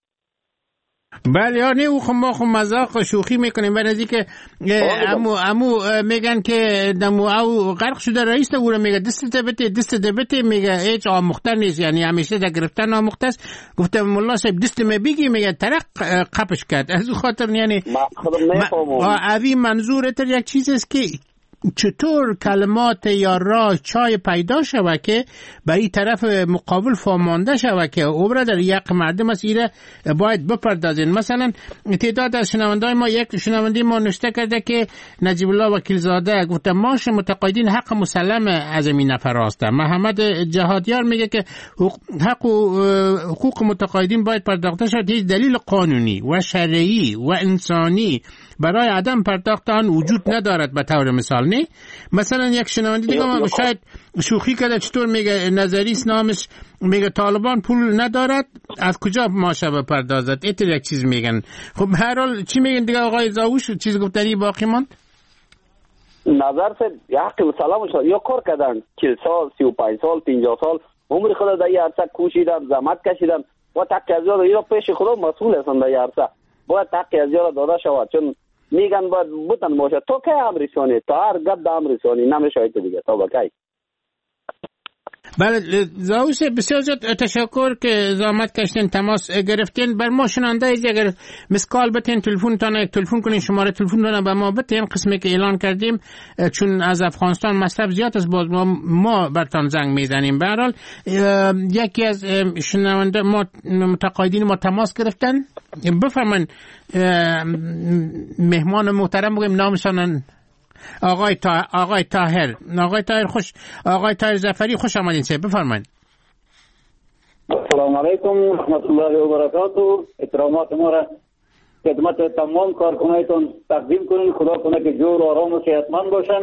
بله یا نه او خب ما خب مذاق و شوخی میکنیم بعد از اینکه امو امو میگن که دمو او غرق شده رئیس او رو میگه دست دبته دست دبته میگه هیچ آموخته نیست، یعنی همیشه در گرفتن آموخته است. گفتم مولا صاحب دست می بگی میگه ترق قپش کرد. از اون خاطر یعنی اوی منظور تر یک چیز است که چطور کلمات یا راه چای پیدا شود که برای طرف مقابل فهمانده شود که او برادر یک مردم است ایره باید بپردازین. مثلا تعداد از شنوندای ما، یک شنونده ما نشته کرده که نجیب الله وکیلزاده گفته ماش متقاعدین حق مسلم از این نفر است. محمد جهادیار میگه که حق و حقوق متقاعدین باید پرداخته شود. هیچ دلیل قانونی و شرعی و انسانی برای عدم پرداخت آن وجود ندارد. به طور مثال نه مثلا یک شنونده دیگه ما شاید شوخی کرده، چطور میگه نظریست نامش میگه طالبان پول ندارد از کجا ماشه بپردازد، ایتر یک چیز میگن. خب هر حال چی میگن دیگه آقای زاوش؟ چیز گفتنی باقی ماند؟ نظر سے حق سلام شد یا کار کردن چهل سال سی و پنج سال پنجاه سال عمر خود در این عرصه کوشیدن زحمت کشیدن و تک از یاد اینا پیش خدا مسئول هستن در این عرصه باید تک از یاد داده شود. چون میگن باید بودن باشه تو که امریسانی تا هر گب دا امریسانی نمیشه دیگه تا بکی. بله زاوش بسیار زیاد تشکر که زحمت کشتین تماس گرفتین. بر ما شنونده ایزی اگر مسکال بتین تلفون تانه تلفون کنین شماره تلفون تانه به ما بتین قسمی که اعلان کردیم چون از افغانستان مصرف زیاد است باز ما, ما برتان زنگ میزنیم. به هر حال یکی از شنونده ما متقاعدین ما تماس گرفتن. بفرمایید مهمان محترم بگیم نامشان. آقای تا آقای طاهر آقای طاهر خوش آقای طاهر ظفری خوش آمدین. سه بفرمایید. السلام علیکم و رحمت الله و برکاته. احترامات ما را خدمت تمام کارکنایتون تقدیم کنین. خدا کنه که جور و آرام و صحتمند باشن.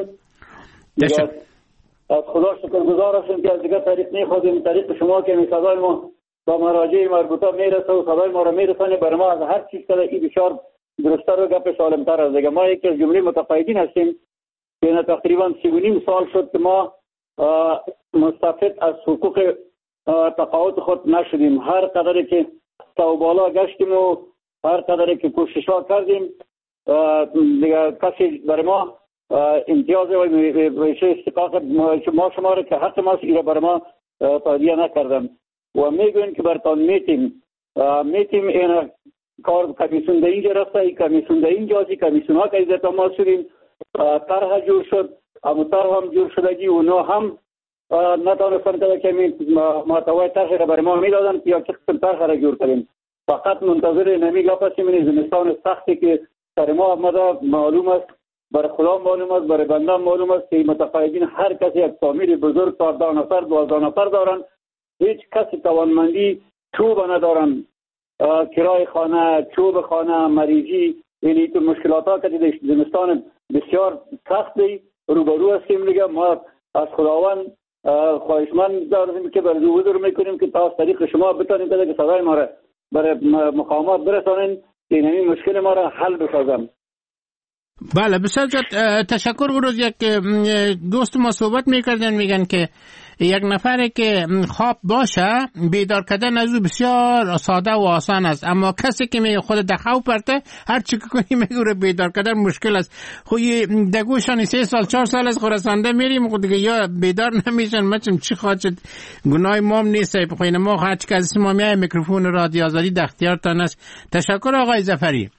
از خدا شکرگزار هستیم که از دیگه طریق نخواهیم طریق شما که می صدای ما با مراجع مربوطه میرسه و صدای ما را میرسانه بر ما از هر چیز که این بسیار درست‌تر و گپ سالم‌تر است. دیگه ما یکی از جمله متقاعدین هستیم که تقریبا سی و نیم سال شد که ما مستفید از حقوق تقاعد خود نشدیم. هر قدری که تا بالا گشتیم و هر قدری که کوشش‌ها کردیم دیگه کسی برای ما امتیاز و استحقاق ما شما را که حق ماست ایره برای ما تادیه نکردم و میگوین که برتان میتیم میتیم این کار کمیسیون در اینجا رفته، این کمیسیون در اینجا هستی، کمیسیون ها که ایزت ما شدیم طرح جور شد، اما طرح هم جور شدگی و نو هم نتانستن که کمی محتوای طرح را برای ما میدادن یا که قسم طرح را جور کردیم. فقط منتظر نمی گپ هستیم این زمستان سختی که سر ما آمده معلوم است، برای خدا معلوم است، برای بنده معلوم است که متقاعدین هر کسی یک فامیل بزرگ تا ده نفر دوازده نفر دارن، هیچ کسی توانمندی چوب ندارن، کرای خانه، چوب خانه، مریضی، یعنی تو مشکلات ها که در زمستان بسیار سختی روبرو هستیم. دیگه ما از خداوند خواهشمند داریم که برای حضور میکنیم که تا از طریق شما بتانیم که صدای ما را برای مقامات برسانین که این مشکل ما را حل بسازم. بله بسیار تشکر. او روز یک دوست ما صحبت میکردن میگن که یک نفره که خواب باشه بیدار کردن از او بسیار ساده و آسان است، اما کسی که می خود در خواب پرته هر چی که کنی میگه بیدار کردن مشکل است. خو دگوشان سه سال چهار سال از خراسانده میریم خود دیگه یا بیدار نمیشن. مچم چی خواهد شد گناه مام نیست. بخوین ما هر چی که از ما میای میکروفون رادیو آزادی در اختیارتان است. تشکر آقای ظفری.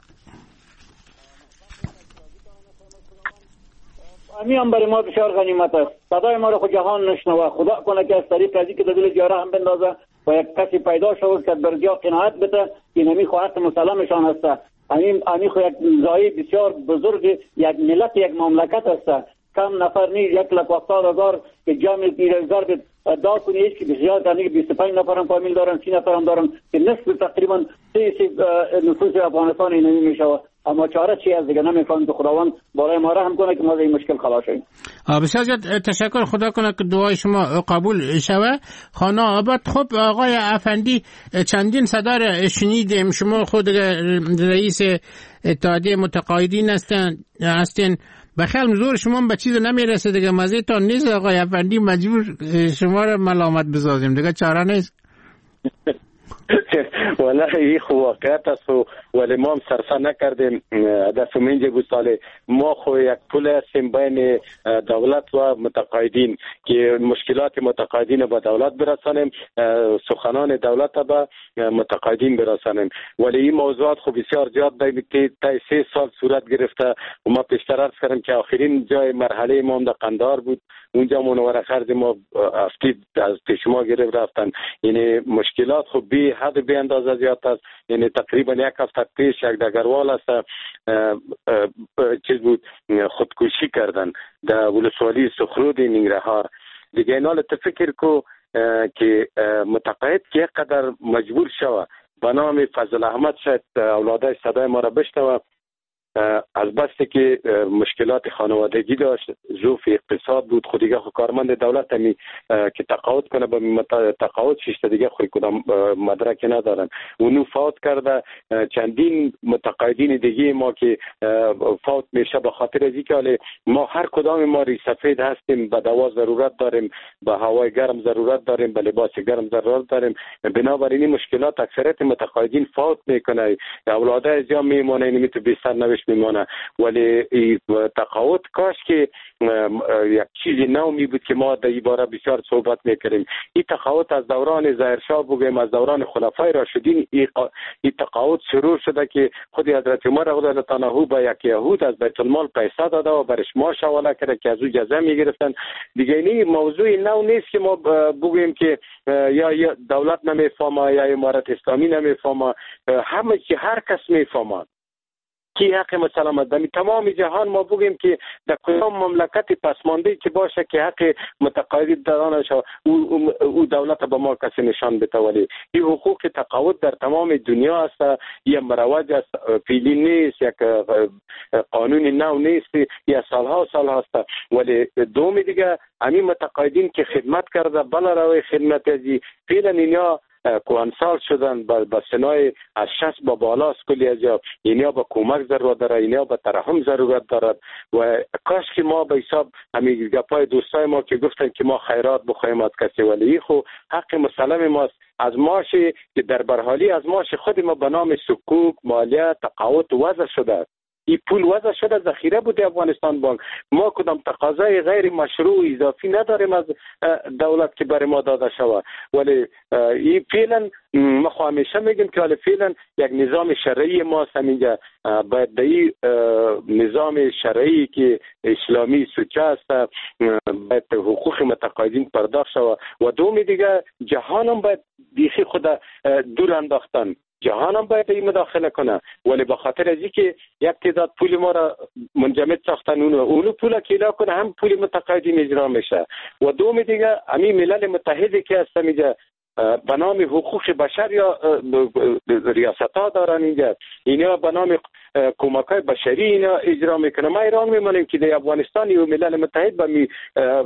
امی هم برای ما بسیار غنیمت است. صدای ما را خود جهان نشنوه. خدا کنه که از طریق ازی که دل جاره هم بندازه و یک کسی پیدا شود که بر جا قناعت بده که نمی خواهد مسلمشان است. امی امی خو یک زایی بسیار بزرگ یک ملت یک مملکت است. کم نفر نیست، یک لک هفتاد هزار که جمع دیرزار به دا کنی هیچ که بسیار دانی که بیست و پنج نفر هم فامیل دارن، سی نفر هم دارن که نصف تقریبا سی سی نفوس افغانستان اینمی میشود. اما چاره چی از دیگه نمیفهمم که خداوند برای ما رحم کنه که ما از این مشکل خلاص شیم. بسیار زیاد تشکر. خدا کنه که دعای شما قبول شوه. خانه آباد. خب آقای افندی چندین صدر شنیدیم، شما خود رئیس اتحادیه متقاعدین هستین هستین بخیال زور شما به چیز نمیرسه دیگه، مزه تا نیست آقای افندی، مجبور شما رو ملامت بسازیم دیگه، چاره نیست. والله این واقعیت است ولی ما هم سرفه نکردیم. هدف من اینجا بود سال ما خو یک پل هستیم بین دولت و متقاعدین که مشکلات متقاعدین به دولت برسانیم، سخنان دولت به متقاعدین برسانیم. ولی این موضوعات خو بسیار زیاد تا سه سال صورت گرفته و ما پیشتر عرض کردم که آخرین جای مرحله ما هم در قندهار بود. اونجا منور خرج ما افتید از پیش ما گرفت رفتن. یعنی مشکلات خو بی حد بی اندازه زیاد است. یعنی تقریبا یک هفته پیش یک دگروال است چیز بود خودکشی کردن در ولسوالی سخرود ننگرهار. دیگه اینا تو فکر کو که متقاعد که یک قدر مجبور شوه به نام فضل احمد شاید اولادای صدای ما را بشنوه، از بسته که مشکلات خانوادگی داشت، ظروف اقتصاد بود، خود دیگه خود کارمند دولت همی که تقاعد کنه به تقاعد شیشته دیگه خود کدام مدرک ندارن. اونو فوت کرده. چندین متقاعدین دیگه ما که فوت میشه به خاطر از اینکه ما هر کدام ما ری سفید هستیم، به دوا ضرورت داریم، به هوای گرم ضرورت داریم، به لباس گرم ضرورت داریم. بنابراین مشکلات اکثریت متقاعدین فوت میکنه، اولادای زیاد میمونه، نمی تو بیشتر نوش میمانه. ولی تقاعد کاش که یک چیزی نو می بود که ما در این باره بسیار صحبت میکردیم. این تقاعد از دوران ظاهرشاه بگویم، از دوران خلفای راشدین این تقاعد شروع شده که خود حضرت عمر رضی الله عنه به یک یهود از بیت المال پیسه داده و برش معاش حواله کرده که از او جزا میگرفتن. دیگه این موضوع نو نیست که ما بگویم که یا دولت نمیفهمه یا امارت اسلامی نمیفهمه، همه چی هر کس میفهمه کی حق مسلمت در تمام جهان. ما بگیم که در کدام مملکت پسمانده که باشه که حق متقاعد دارانش او, او دولت به ما کسی نشان بده. ولی این حقوق تقاعد در تمام دنیا است، یا مروج است، فعلی نیست، یک قانون نو نیست، یا سالها سال هست. ولی دوم دیگه همین متقاعدین که خدمت کرده بلا روی خدمت ازی فعلا اینا کوانسال شدن با سنای از شصت با بالاست کلی از یا اینیا با کمک ضرورت داره، اینیا با ترحم ضرورت دارد. و کاش که ما به حساب همین گپای دوستای ما که گفتن که ما خیرات بخوایم از کسی، ولی خو حق مسلم ماست از ماشی که در برحالی از ماش خود ما به نام سکوک مالیه تقاعد وضع شده. این پول وضع شده ذخیره بوده افغانستان بانک. ما کدام تقاضای غیر مشروع اضافی نداریم از دولت که برای ما داده شود. ولی این فعلا ما همیشه میگیم که ولی فعلا یک نظام شرعی ما همینجا باید به این نظام شرعی که اسلامی سوچه است باید حقوق متقاعدین پرداخت شود. و دومی دیگه جهان هم باید بیخی خود دور انداختن، جهان هم باید این مداخله کنه. ولی به خاطر از اینکه یک تعداد پول ما را منجمد ساختن اونو اونو پول کیلا کنه هم پول متقاعدین اجرا میشه. و دوم دیگه همین ملل متحد که هست اینجا به نام حقوق بشر یا ریاست ها دارن اینجا، اینا به نام کمک های بشری اینا اجرا میکنه. ما ایران میمانیم که در افغانستان و ملل متحد به می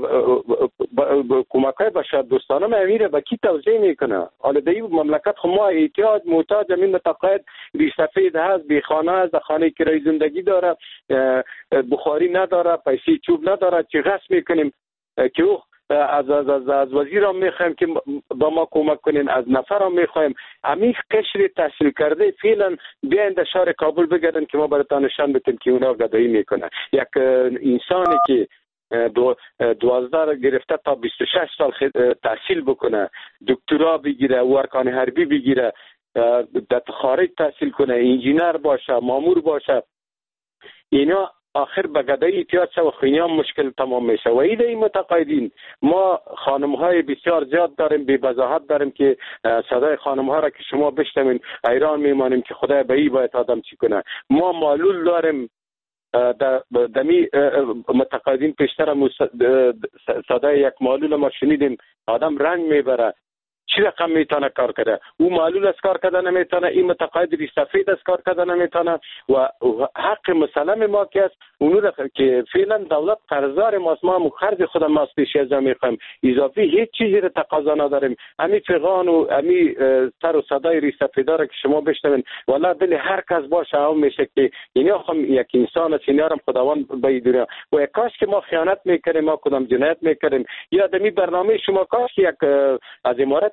کمک های بشر دوستانه میره به کی توزیع میکنه. حالا در این مملکت خو ما احتیاج محتاج همین متقاعد ری سفید هست، بی خانه هست، خانه کرای زندگی داره، بخاری نداره، پیسه چوب نداره، چی غصب میکنیم که او از از از, از وزیر هم میخوایم که با ما کمک کنین، از نفر هم میخوایم همین قشر تحصیل کرده فعلا بیاین در شهر کابل بگردن که ما براتون نشان بدیم که اونا گدایی میکنه. یک انسانی که دو دوازده گرفته تا بیست و شش سال تحصیل بکنه، دکترا بگیره، ارکان حربی بگیره، در خارج تحصیل کنه، انجینر باشه، مامور باشه، اینا آخر به گدایی احتیاج شد و خیلی هم مشکل تمام میشه. و این متقاعدین ما خانم های بسیار زیاد داریم، بی وضاحت داریم که صدای خانم ها را که شما بشنوین ایران میمانیم که خدای به این باید آدم چی کنه. ما معلول داریم دمی متقاعدین پیشتر صدای یک معلول ما شنیدیم آدم رنگ میبره. چی رقم میتونه کار کنه؟ او معلول از کار کردن نمیتونه، این متقاعد ری سفید از کار کردن نمیتونه. و حق مسلم ما که است اونو را که فعلا دولت قرضدار ماست، ما هم خرج خودم ماست پیش از میخوایم، اضافی هیچ چیزی را تقاضا نداریم. همین فقان و همین سر و صدای ری سفیدا را که شما بشنوین والله دل هر کس باشه هم میشه که اینا هم یک انسان است، اینا هم خداوند به دنیا. و کاش که ما خیانت میکردیم، ما کدام جنایت میکردیم، یا دمی برنامه شما کاش یک از امارت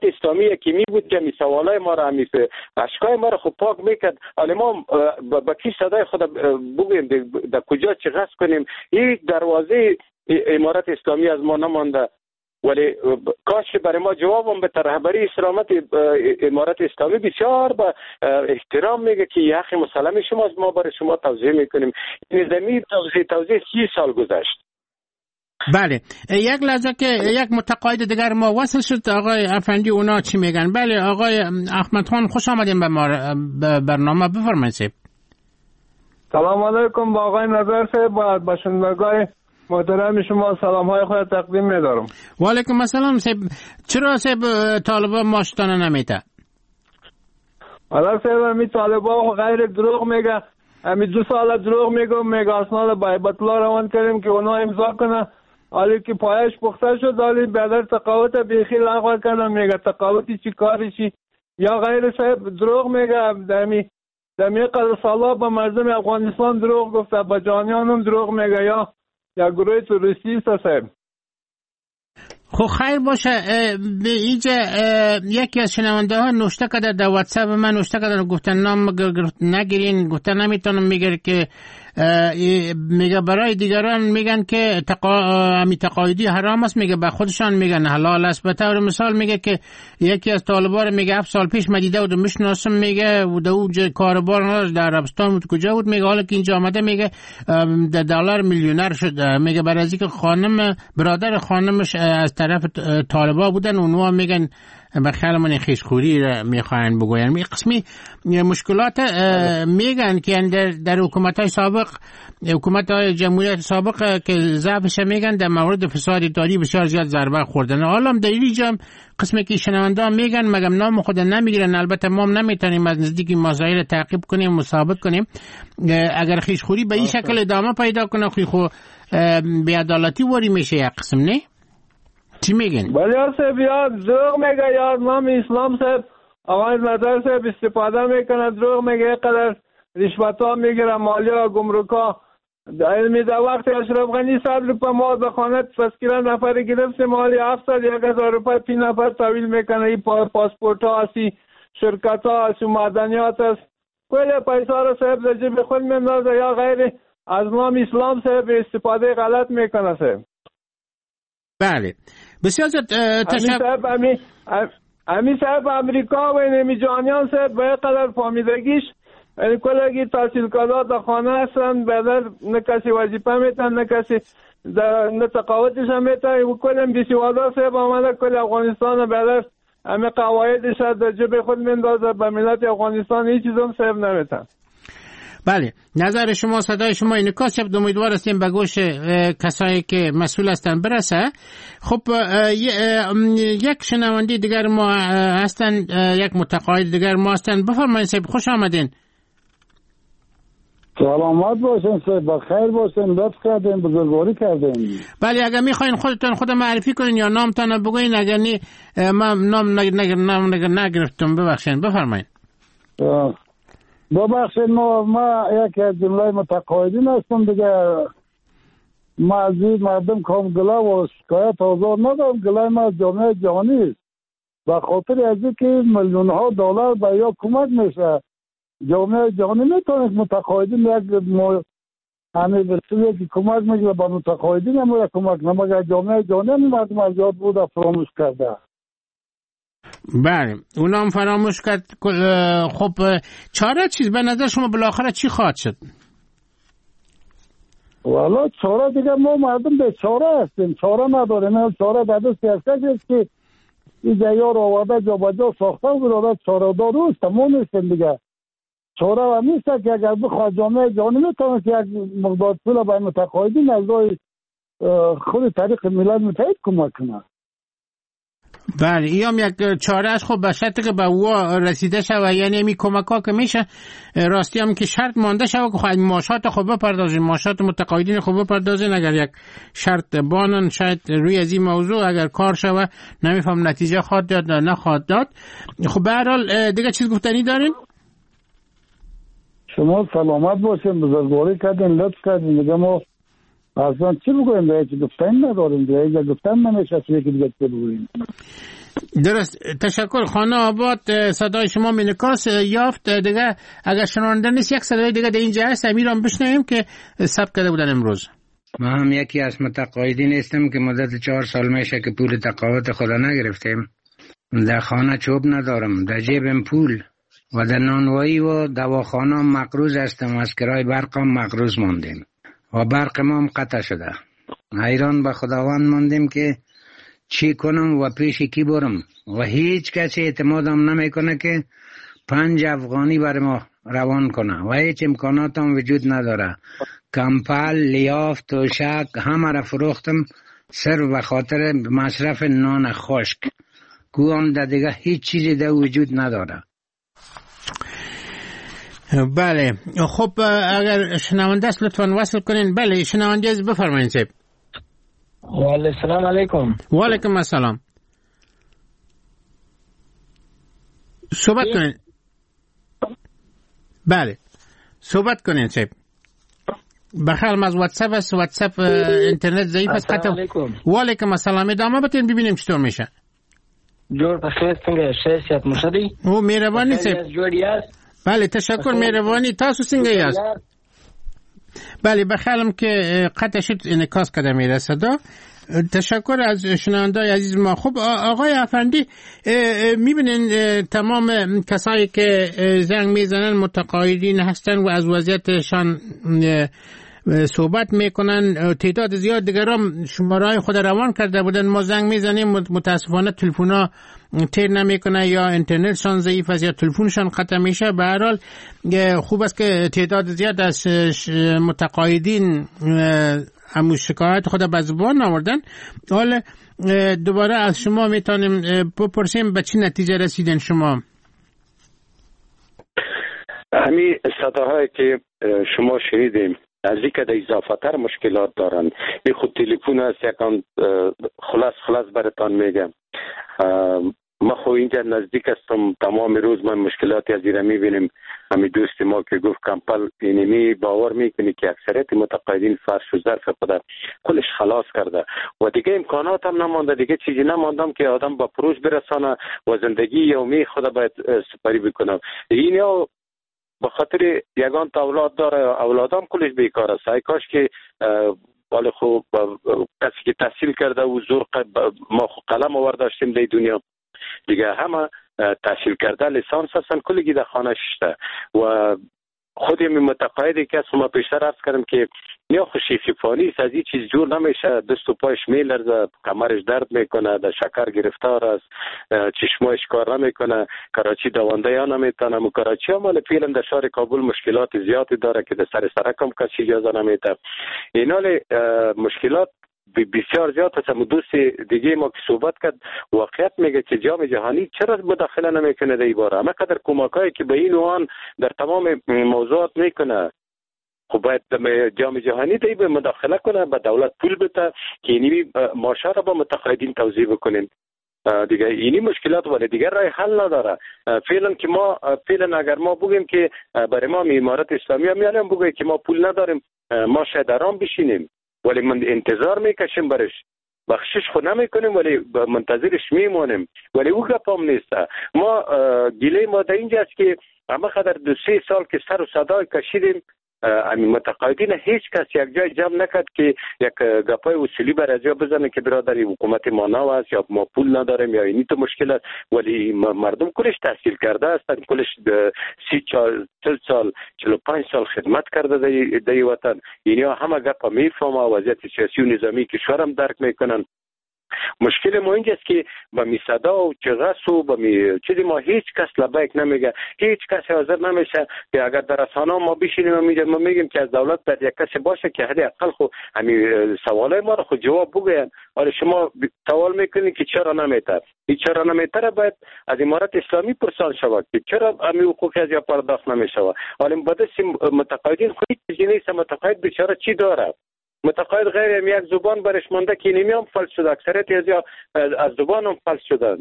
اسلامی که می بود که می سوالای ما را می اشکای ما را خب پاک میکرد. ولی ما با کی صدای خود بگویم در کجا چه غصب کنیم؟ یک دروازه امارت اسلامی از ما نمانده. ولی کاش برای ما جوابم به رهبری سلامت امارت اسلامی بسیار با احترام میگه که یه حق مسلم شماست، ما برای شما توضیح میکنیم. این زمین توضیح توضیح سی سال گذشت. بله، یک لحظه که یک متقاعد دیگر ما وصل شد. آقای افندی اونا چی میگن؟ بله آقای احمد خان، خوش آمدین به ما برنامه. بفرمایید. سلام علیکم با آقای نظر صاحب، با شنوندگان محترم شما سلام های خود تقدیم می‌دارم. و علیکم السلام صاحب. چرا صاحب طالبا ماشتان نمیته؟ حالا صاحب می طالبا غیر دروغ میگه، همین دو سال دروغ میگم، میگه اسناد بایبت الله روان کردیم که اونا امضا کنه، حالی که پایش پخته شد، حالی بدر تقاوت بیخی لغو کردن، میگه تقاوتی چی کارشی یا غیر صاحب دروغ میگه. دمی دمی قدر سالا با مردم افغانستان دروغ گفته، با جانیانم دروغ میگه یا یا گروه توریستی است صاحب. خب خیر باشه. به اینجا یکی از شنونده ها نوشته کرده در واتساپ من، نوشته کرده گفتن نام نگیرین، گفتن نمیتونم، میگه که میگه برای دیگران میگن که تقا... تقاعدی حرام است، میگه به خودشان میگن حلال است. به طور مثال میگه که یکی از طالبان میگه هفت سال پیش مدیده بود و میشناسم، میگه و در کاربار در عربستان بود، کجا بود، میگه حالا که اینجا آمده میگه در دلار میلیونر شد. میگه برای از اینکه خانم برادر خانمش از طرف طالبا بودن، اونها میگن به خیال من خیشخوری را میخواین بگوین. می قسمی مشکلات میگن که در, در حکومت های سابق، حکومت های جمهوریت سابق که ضعفش میگن در مورد فساد اداری بسیار زیاد ضربه خوردن. حالا در اینجا قسمی که شنونده میگن مگم نام خود نمیگیرن. البته ما نمیتونیم از نزدیک مسائل تعقیب کنیم، مثابت کنیم. اگر خیشخوری به این شکل ادامه پیدا کنه خو بی‌عدالتی وری میشه یک قسم، نه؟ چی میگن؟ ولی صاحب یا دروغ میگه یا نام اسلام صاحب آقای نظر صاحب استفاده میکنه، دروغ میگه، قدر رشوت ها میگیره، مالیه و گمرک ها. علمی در وقت اشرف غنی صد روپه ما به خانه تذکیره نفر گرفت، مالی هفتصد یک هزار روپه پی نفر تحویل میکنه. این پاسپورت ها هستی، شرکت ها هستی، معدنیات هست، کل پیسا رو صاحب در جیب خود میندازه یا غیر از نام اسلام صاحب استفاده غلط میکنه صاحب. بله بسیار تشکر. امی امی صاحب امریکا و نمی جانیان صاحب به قدر فامیدگیش یعنی کلگی تحصیل کردات در خانه هستن، بدر نه کسی وظیفه میتن، نه کسی نه تقاوتش هم میتن. و کلم بیسی وادا صاحب آمده کل افغانستان بدر همه قواعدش در جب خود میندازه، به ملت افغانستان هیچ چیز هم صاحب نمیتن. بله نظر شما، صدای شما انعکاس شد. امیدوار هستیم به گوش کسایی که مسئول هستن برسه. خب یک شنونده دیگر ما هستن، یک متقاعد دیگر ما هستن. بفرمایید صاحب، خوش آمدین. سلامت باشین صاحب، بخیر باشین، لطف کردین، بزرگواری کردین. بله اگر میخواین خودتون خود معرفی کنین یا نامتون بگوین، اگر نی ما نام نگرفتم ببخشید. بفرمایید. ببخشید ما ما یکی از جمله متقاعدین هستم دیگه. ما از این مردم کام گله و شکایت آزار ندارم، گله ما از جامعه جهانی است. به خاطر از اینکه میلیون ها دلار به یا کمک میشه، جامعه جهانی میتونه متقاعدین یک مو همه وسیله که کمک میگه به متقاعدین هم کمک نمیگه، جامعه جهانی هم مردم از یاد بوده فراموش کرده. بله اونا هم فراموش کرد. خب چاره چیز به نظر شما بالاخره چی خواهد شد؟ والا چاره دیگه ما مردم به چاره هستیم، چاره نداریم. چاره به دست سیاست است که این جایار آورده جا با جا ساخته و براده چاره دارو است، ما نیستیم دیگه. چاره هم نیست که اگر بخواد جامعه جهانی میتونه که یک مقدار پول به متقاعدین از راه خود طریق ملت متحد کمک کنه. بله این هم یک چاره است. خب به شرطی که به او رسیده شود، یعنی می کمک ها که میشه راستی هم که شرط مانده شود که خواهد ماشات خوب بپردازین، ماشات متقاعدین خوب بپردازین. اگر یک شرط بانن شاید روی از این موضوع اگر کار شود، نمیفهم نتیجه خواهد داد نخواهد داد. خب به هر حال دیگه چیز گفتنی دارین؟ شما سلامت باشین، بزرگواری کردین، لطف کردین دیگه. ما اصلا چی بگویم دیگه، چی گفتن نداریم دیگه، اگه گفتن نمیشه چی که دیگه چی بگویم. درست. تشکر. خانه آباد صدای شما منعکاس یافت. دیگه اگر شنونده نیست یک صدای دیگه در اینجا هست، امیرم بشنویم که ثبت کرده بودن امروز. ما هم یکی از متقاعدین هستم که مدت چهار سال میشه که پول تقاعد خدا نگرفتیم. در خانه چوب ندارم، در جیبم پول و در نانوایی و دواخانه مقروض هستم، از کرای برقم مقروض ماندیم و برق ما هم قطع شده. حیران به خداوند ماندیم که چی کنم و پیش کی برم و هیچ کسی اعتمادم نمیکنه که پنج افغانی برای ما روان کنه و هیچ امکانات هم وجود نداره. کمپل، لیاف، توشک همه را فروختم صرف به خاطر مصرف نان خشک. گویم در دیگه هیچ چیزی در وجود نداره. بله خب اگر شنونده است لطفاً وصل کنین. بله شنونده است، بفرمایید صاحب. و السلام علیکم. و علیکم السلام. صحبت کنین. بله صحبت کنین صاحب. بخیر از واتساپ است. واتساپ اینترنت ضعیف است. السلام علیکم. و علیکم السلام. ادامه بدین ببینیم چطور میشه. جور بخیر څنګه شایسته مشدي؟ او مهرباني صاحب. بله تشکر مهربانی. تاسو څنګه یاست؟ بله بخیرم که قطع شد انعکاس کرده میره صدا. تشکر از شنوندای عزیز ما. خب آقای افندی میبینین تمام کسایی که زنگ میزنن متقاعدین هستن و از وضعیتشان صحبت میکنن. تعداد زیاد دیگران شماره‌های خود روان کرده بودن. ما زنگ میزنیم متاسفانه تلفن‌ها تیر نمیکنه، یا اینترنتشان ضعیف است یا تلفنشان قطع میشه. به هر حال خوب است که تعداد زیاد از متقاعدین همون شکایت خود به زبان آوردن. حالا دوباره از شما میتونیم بپرسیم به چه نتیجه رسیدن شما؟ همین صداهایی که شما شنیدیم از اینکه در اضافه تر مشکلات دارن. این خود تلفن است یکان خلاص خلاص براتان میگم. ما خو اینجا نزدیک هستم، تمام روز من مشکلاتی از ایره میبینیم. همین دوست ما که گفت کمپل اینمی باور میکنی که اکثریت متقاعدین فرش و ظرف خود کلش خلاص کرده و دیگه امکانات هم نمانده، دیگه چیزی نماندم که آدم با پروژ برسانه و زندگی یومی خود باید سپری بکنم. این یا به خاطر یگان تا اولاد داره، اولادام کلش بیکار است. ای کاش که ولی خوب کسی که تحصیل کرده و زور ما خو قلم آورد داشتیم در دنیا دیگه، همه تحصیل کرده لیسانس هستن کلگی در خانه شده و خودی می متقاعدی که ما پیشتر عرض کردم که نیا خوشی فانی است، از این چیز جور نمیشه. دست و پایش میلرزه، کمرش درد میکنه، در شکر گرفتار است، چشمایش کار نمیکنه، کراچی دوانده یا نمیتونه. و کراچی هم ولی فعلا در شهر کابل مشکلات زیادی داره که در سر سرکم کسی اجازه نمیده. اینال مشکلات بسیار زیاد هست. دوست دیگه ما که صحبت کرد واقعیت میگه که جام جهانی چرا مداخله نمیکنه در این باره. همه قدر کمکایی که به این وان در تمام موضوعات میکنه، خب باید جام جهانی دی به مداخله کنه، به دولت پول بده که اینی ماشه را با متقاعدین توزیع بکنیم. دیگه اینی مشکلات ولی دیگه راه حل نداره. فعلا که ما فعلا اگر ما بگیم که برای ما امارت اسلامی هم میالیم بگیم که ما پول نداریم، ما شاید آرام بشینیم ولی من انتظار میکشیم برش، بخشش خود نمیکنیم ولی منتظرش میمونیم، ولی او گپ هم نیست. ما گله ما در اینجا است که همه قدر دو سه سال که سر و صدای کشیدیم، همین متقاعدین هیچ کس یک جای جمع نکرد که یک گپای اصولی بر از جا بزنه که برادری حکومت ما نو است یا ما پول نداریم یا اینی تو مشکل است. ولی مردم کلش تحصیل کرده هستن، کلش سی چال چل سال چل و پنج سال خدمت کرده در این وطن. یعنی همه گپا میفهمه، وضعیت سیاسی و نظامی کشورم درک میکنن. مشکل ما اینجاست که با می صدا و چغس و با می چیزی ما هیچ کس لبیک نمیگه، هیچ کس حاضر نمیشه که اگر در رسانه ما بشینیم ما میگیم که از دولت باید یک کسی باشه که حداقل خو همین سوالای ما رو خود جواب بگوین. ولی شما سوال میکنید که چرا نمیتر، این چرا نمیتر باید از امارت اسلامی پرسان شود که چرا همین حقوقی از یا پرداخت نمیشه. ولی بعد متقاعدین خود چیزی نیست. متقاعد بیچاره چی داره؟ متقاعد غیر هم یک زبان برش مانده که اینمی هم فلس شده، اکثریت از یا از زبان هم فلس شدن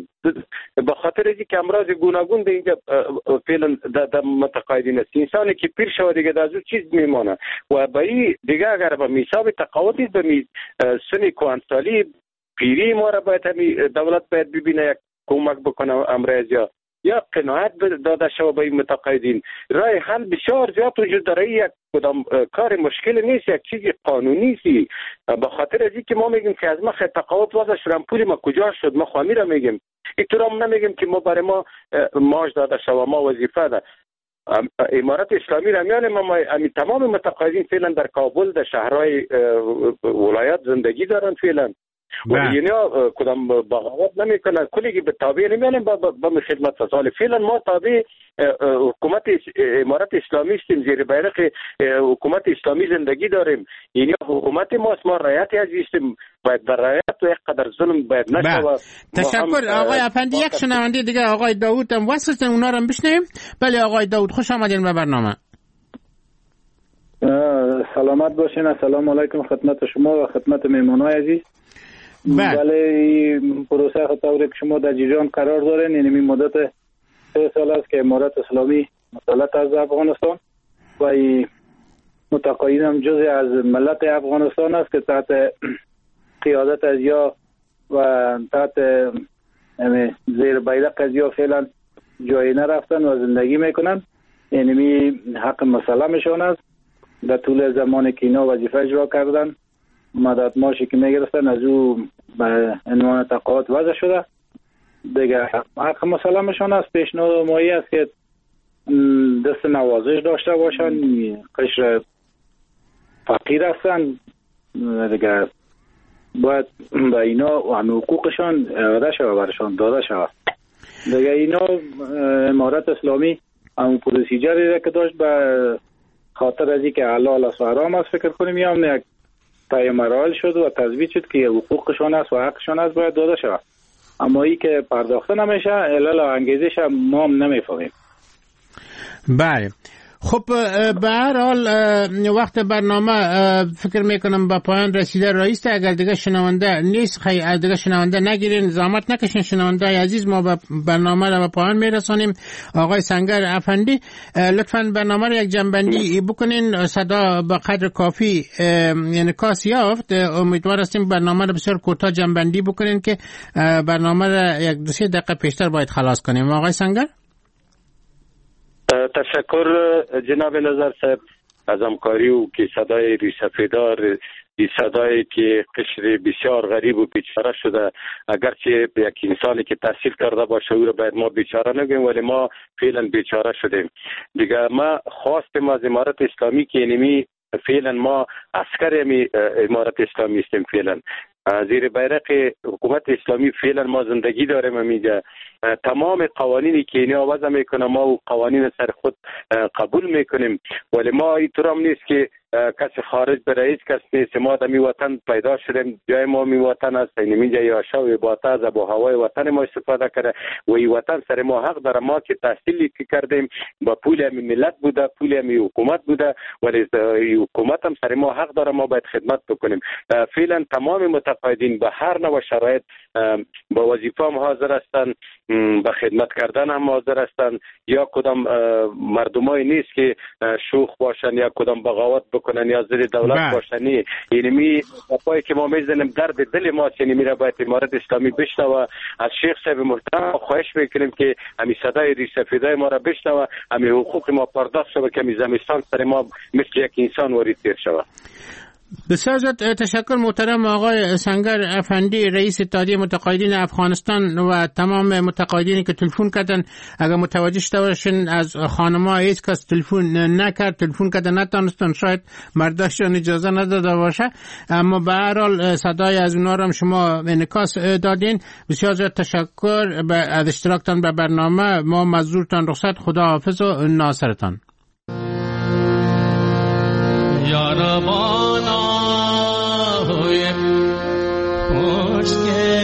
به خاطر اینکه که امراض گوناگون در اینجا فعلا در متقاعدین است. انسانی که پیر شود دیگه در از چیز میمانه و به این دیگه اگر به میثاق تقاعد به می سن کوانسالی پیری ما را باید همی دولت باید ببینه یک کمک بکنه امروز یا یا قناعت داده شده به این متقاعدین. راه حل بسیار زیاد وجود داره. یک کدام کار مشکل نیست، یک چیز قانونی است. به خاطر از اینکه ما میگیم که از ما خیلی تقاعد وضع شدن، پول ما کجا شد؟ ما خوامی را میگیم. اینطور هم نمیگیم که ما برای ما معاش داده شده، ما وظیفه ده. امارت اسلامی را میانه ما امی تمام متقاعدین فعلا در کابل در شهرهای ولایت زندگی دارن فعلا و یعنی کدام بغاوت نمیکنن، کلیگی به تابع نمیانیم با خدمت فضال. فعلا ما تابع حکومت امارت اسلامی استیم، زیر بیرق حکومت اسلامی زندگی داریم. یعنی حکومت ما ما رعایت عزیزیم، باید بر رعایت و یک قدر ظلم باید نشود. تشکر آقای افندی. یک شنونده دیگه آقای داوود هم واسه اونا رو بشنویم. بله آقای داوود خوش آمدین به برنامه. سلامت باشین. السلام علیکم خدمت شما و خدمت مهمانای عزیز. بله این پروسه خطوری که شما در جریان قرار دارین، یعنی این مدت سه سال است که امارت اسلامی مسلط از افغانستان و این متقاعدین هم جزء از ملت افغانستان است که تحت قیادت از یا و تحت زیر بیرق از یا فعلا جایی نرفتن و زندگی میکنن. یعنی می حق مسلمشان است. در طول زمانی که اینا وظیفه اجرا کردن مدد ماشی که میگرفتن از او به عنوان تقاعد وضع شده دیگه حق مسلمشان است. پیشنهاد مایی است که دست نوازش داشته باشن. قشر فقیر هستن دیگه، باید به اینا و همه حقوقشان اراده شده برشان داده شده دیگه. اینا امارت اسلامی همون پروسیجری را که داشت به خاطر از اینکه حلال است و حرام است فکر کنیم یا هم یک طی مراحل شد و تثبیت شد که حقوقشان است و حقشان است باید داده شود. اما ای که پرداخته نمیشه علل و انگیزش ما هم نمیفهمیم. بله خب به هر حال وقت برنامه فکر میکنم با پایان رسیده رئیس. اگر دیگه شنونده نیست خیلی دیگه شنونده نگیرین، زحمت نکشین شنونده عزیز. ما با برنامه را به پایان میرسانیم. آقای سنگر افندی لطفاً برنامه را یک جنبندی بکنین. صدا به قدر کافی یعنی کاس یافت. امیدوار هستیم برنامه را بسیار کوتاه جنبندی بکنین که برنامه را یک دو سه دقیقه پیشتر باید خلاص کنیم. آقای سنگر. تشکر جناب نظر صاحب از همکاری و که صدای ریسفیدار، این صدایی که قشر بسیار غریب و بیچاره شده، اگرچه یک انسانی که تحصیل کرده باشه او رو باید ما بیچاره نگیم ولی ما فعلا بیچاره شدیم دیگه. ما خواستیم از امارت اسلامی که اینمی فعلا ما عسکر امارت اسلامی هستیم. فعلا زیر بیرق حکومت اسلامی فعلا ما زندگی داریم. امیجا تمام قوانینی که اینا وضع میکنه ما و قوانین سر خود قبول میکنیم ولی ما اینطور هم نیست که کسی خارج بره، هیچ کس نیست. ما در می وطن پیدا شدیم، جای ما می وطن است. اینمی جای آشا و باتا از آب و هوای وطن ما استفاده کرده و این وطن سر ما حق داره. ما که تحصیلی که کردیم با پول همی ملت بوده، پول همی حکومت بوده ولی حکومت هم سر ما حق داره، ما باید خدمت بکنیم. فعلا تمام متقاعدین به هر نوع شرایط با وظیفه هم حاضر هستند، به خدمت کردن هم حاضر هستند. یا کدام مردمای نیست که شوخ باشن یا کدام بغاوت بکنن یا زیر دولت باشن. یعنی می پای که ما میزنیم درد دل ما، یعنی میره باید امارت اسلامی بشنوه. از شیخ صاحب محترم خواهش میکنیم که همین صدای ریسفیدای ما را بشنوه، همین حقوق ما پرداخت شود که همین زمستان سر ما مثل یک انسان وارد تیر شود. بسیار زیاد تشکر محترم آقای سنگر افندی رئیس اتحادیه متقاعدین افغانستان و تمام متقاعدینی که تلفن کردن. اگر متوجه شده باشین از خانم‌ها هیچ کس تلفن نکرد، تلفن کرده نتونستن، شاید مرداشون اجازه نداده باشه، اما به هر حال صدای از اونها رو شما انعکاس دادین. بسیار زیاد تشکر از اشتراکتان به برنامه. ما مزدورتان رخصت. خدا حافظ و ناصرتان. یا ربانا ہوئے پوچھ کے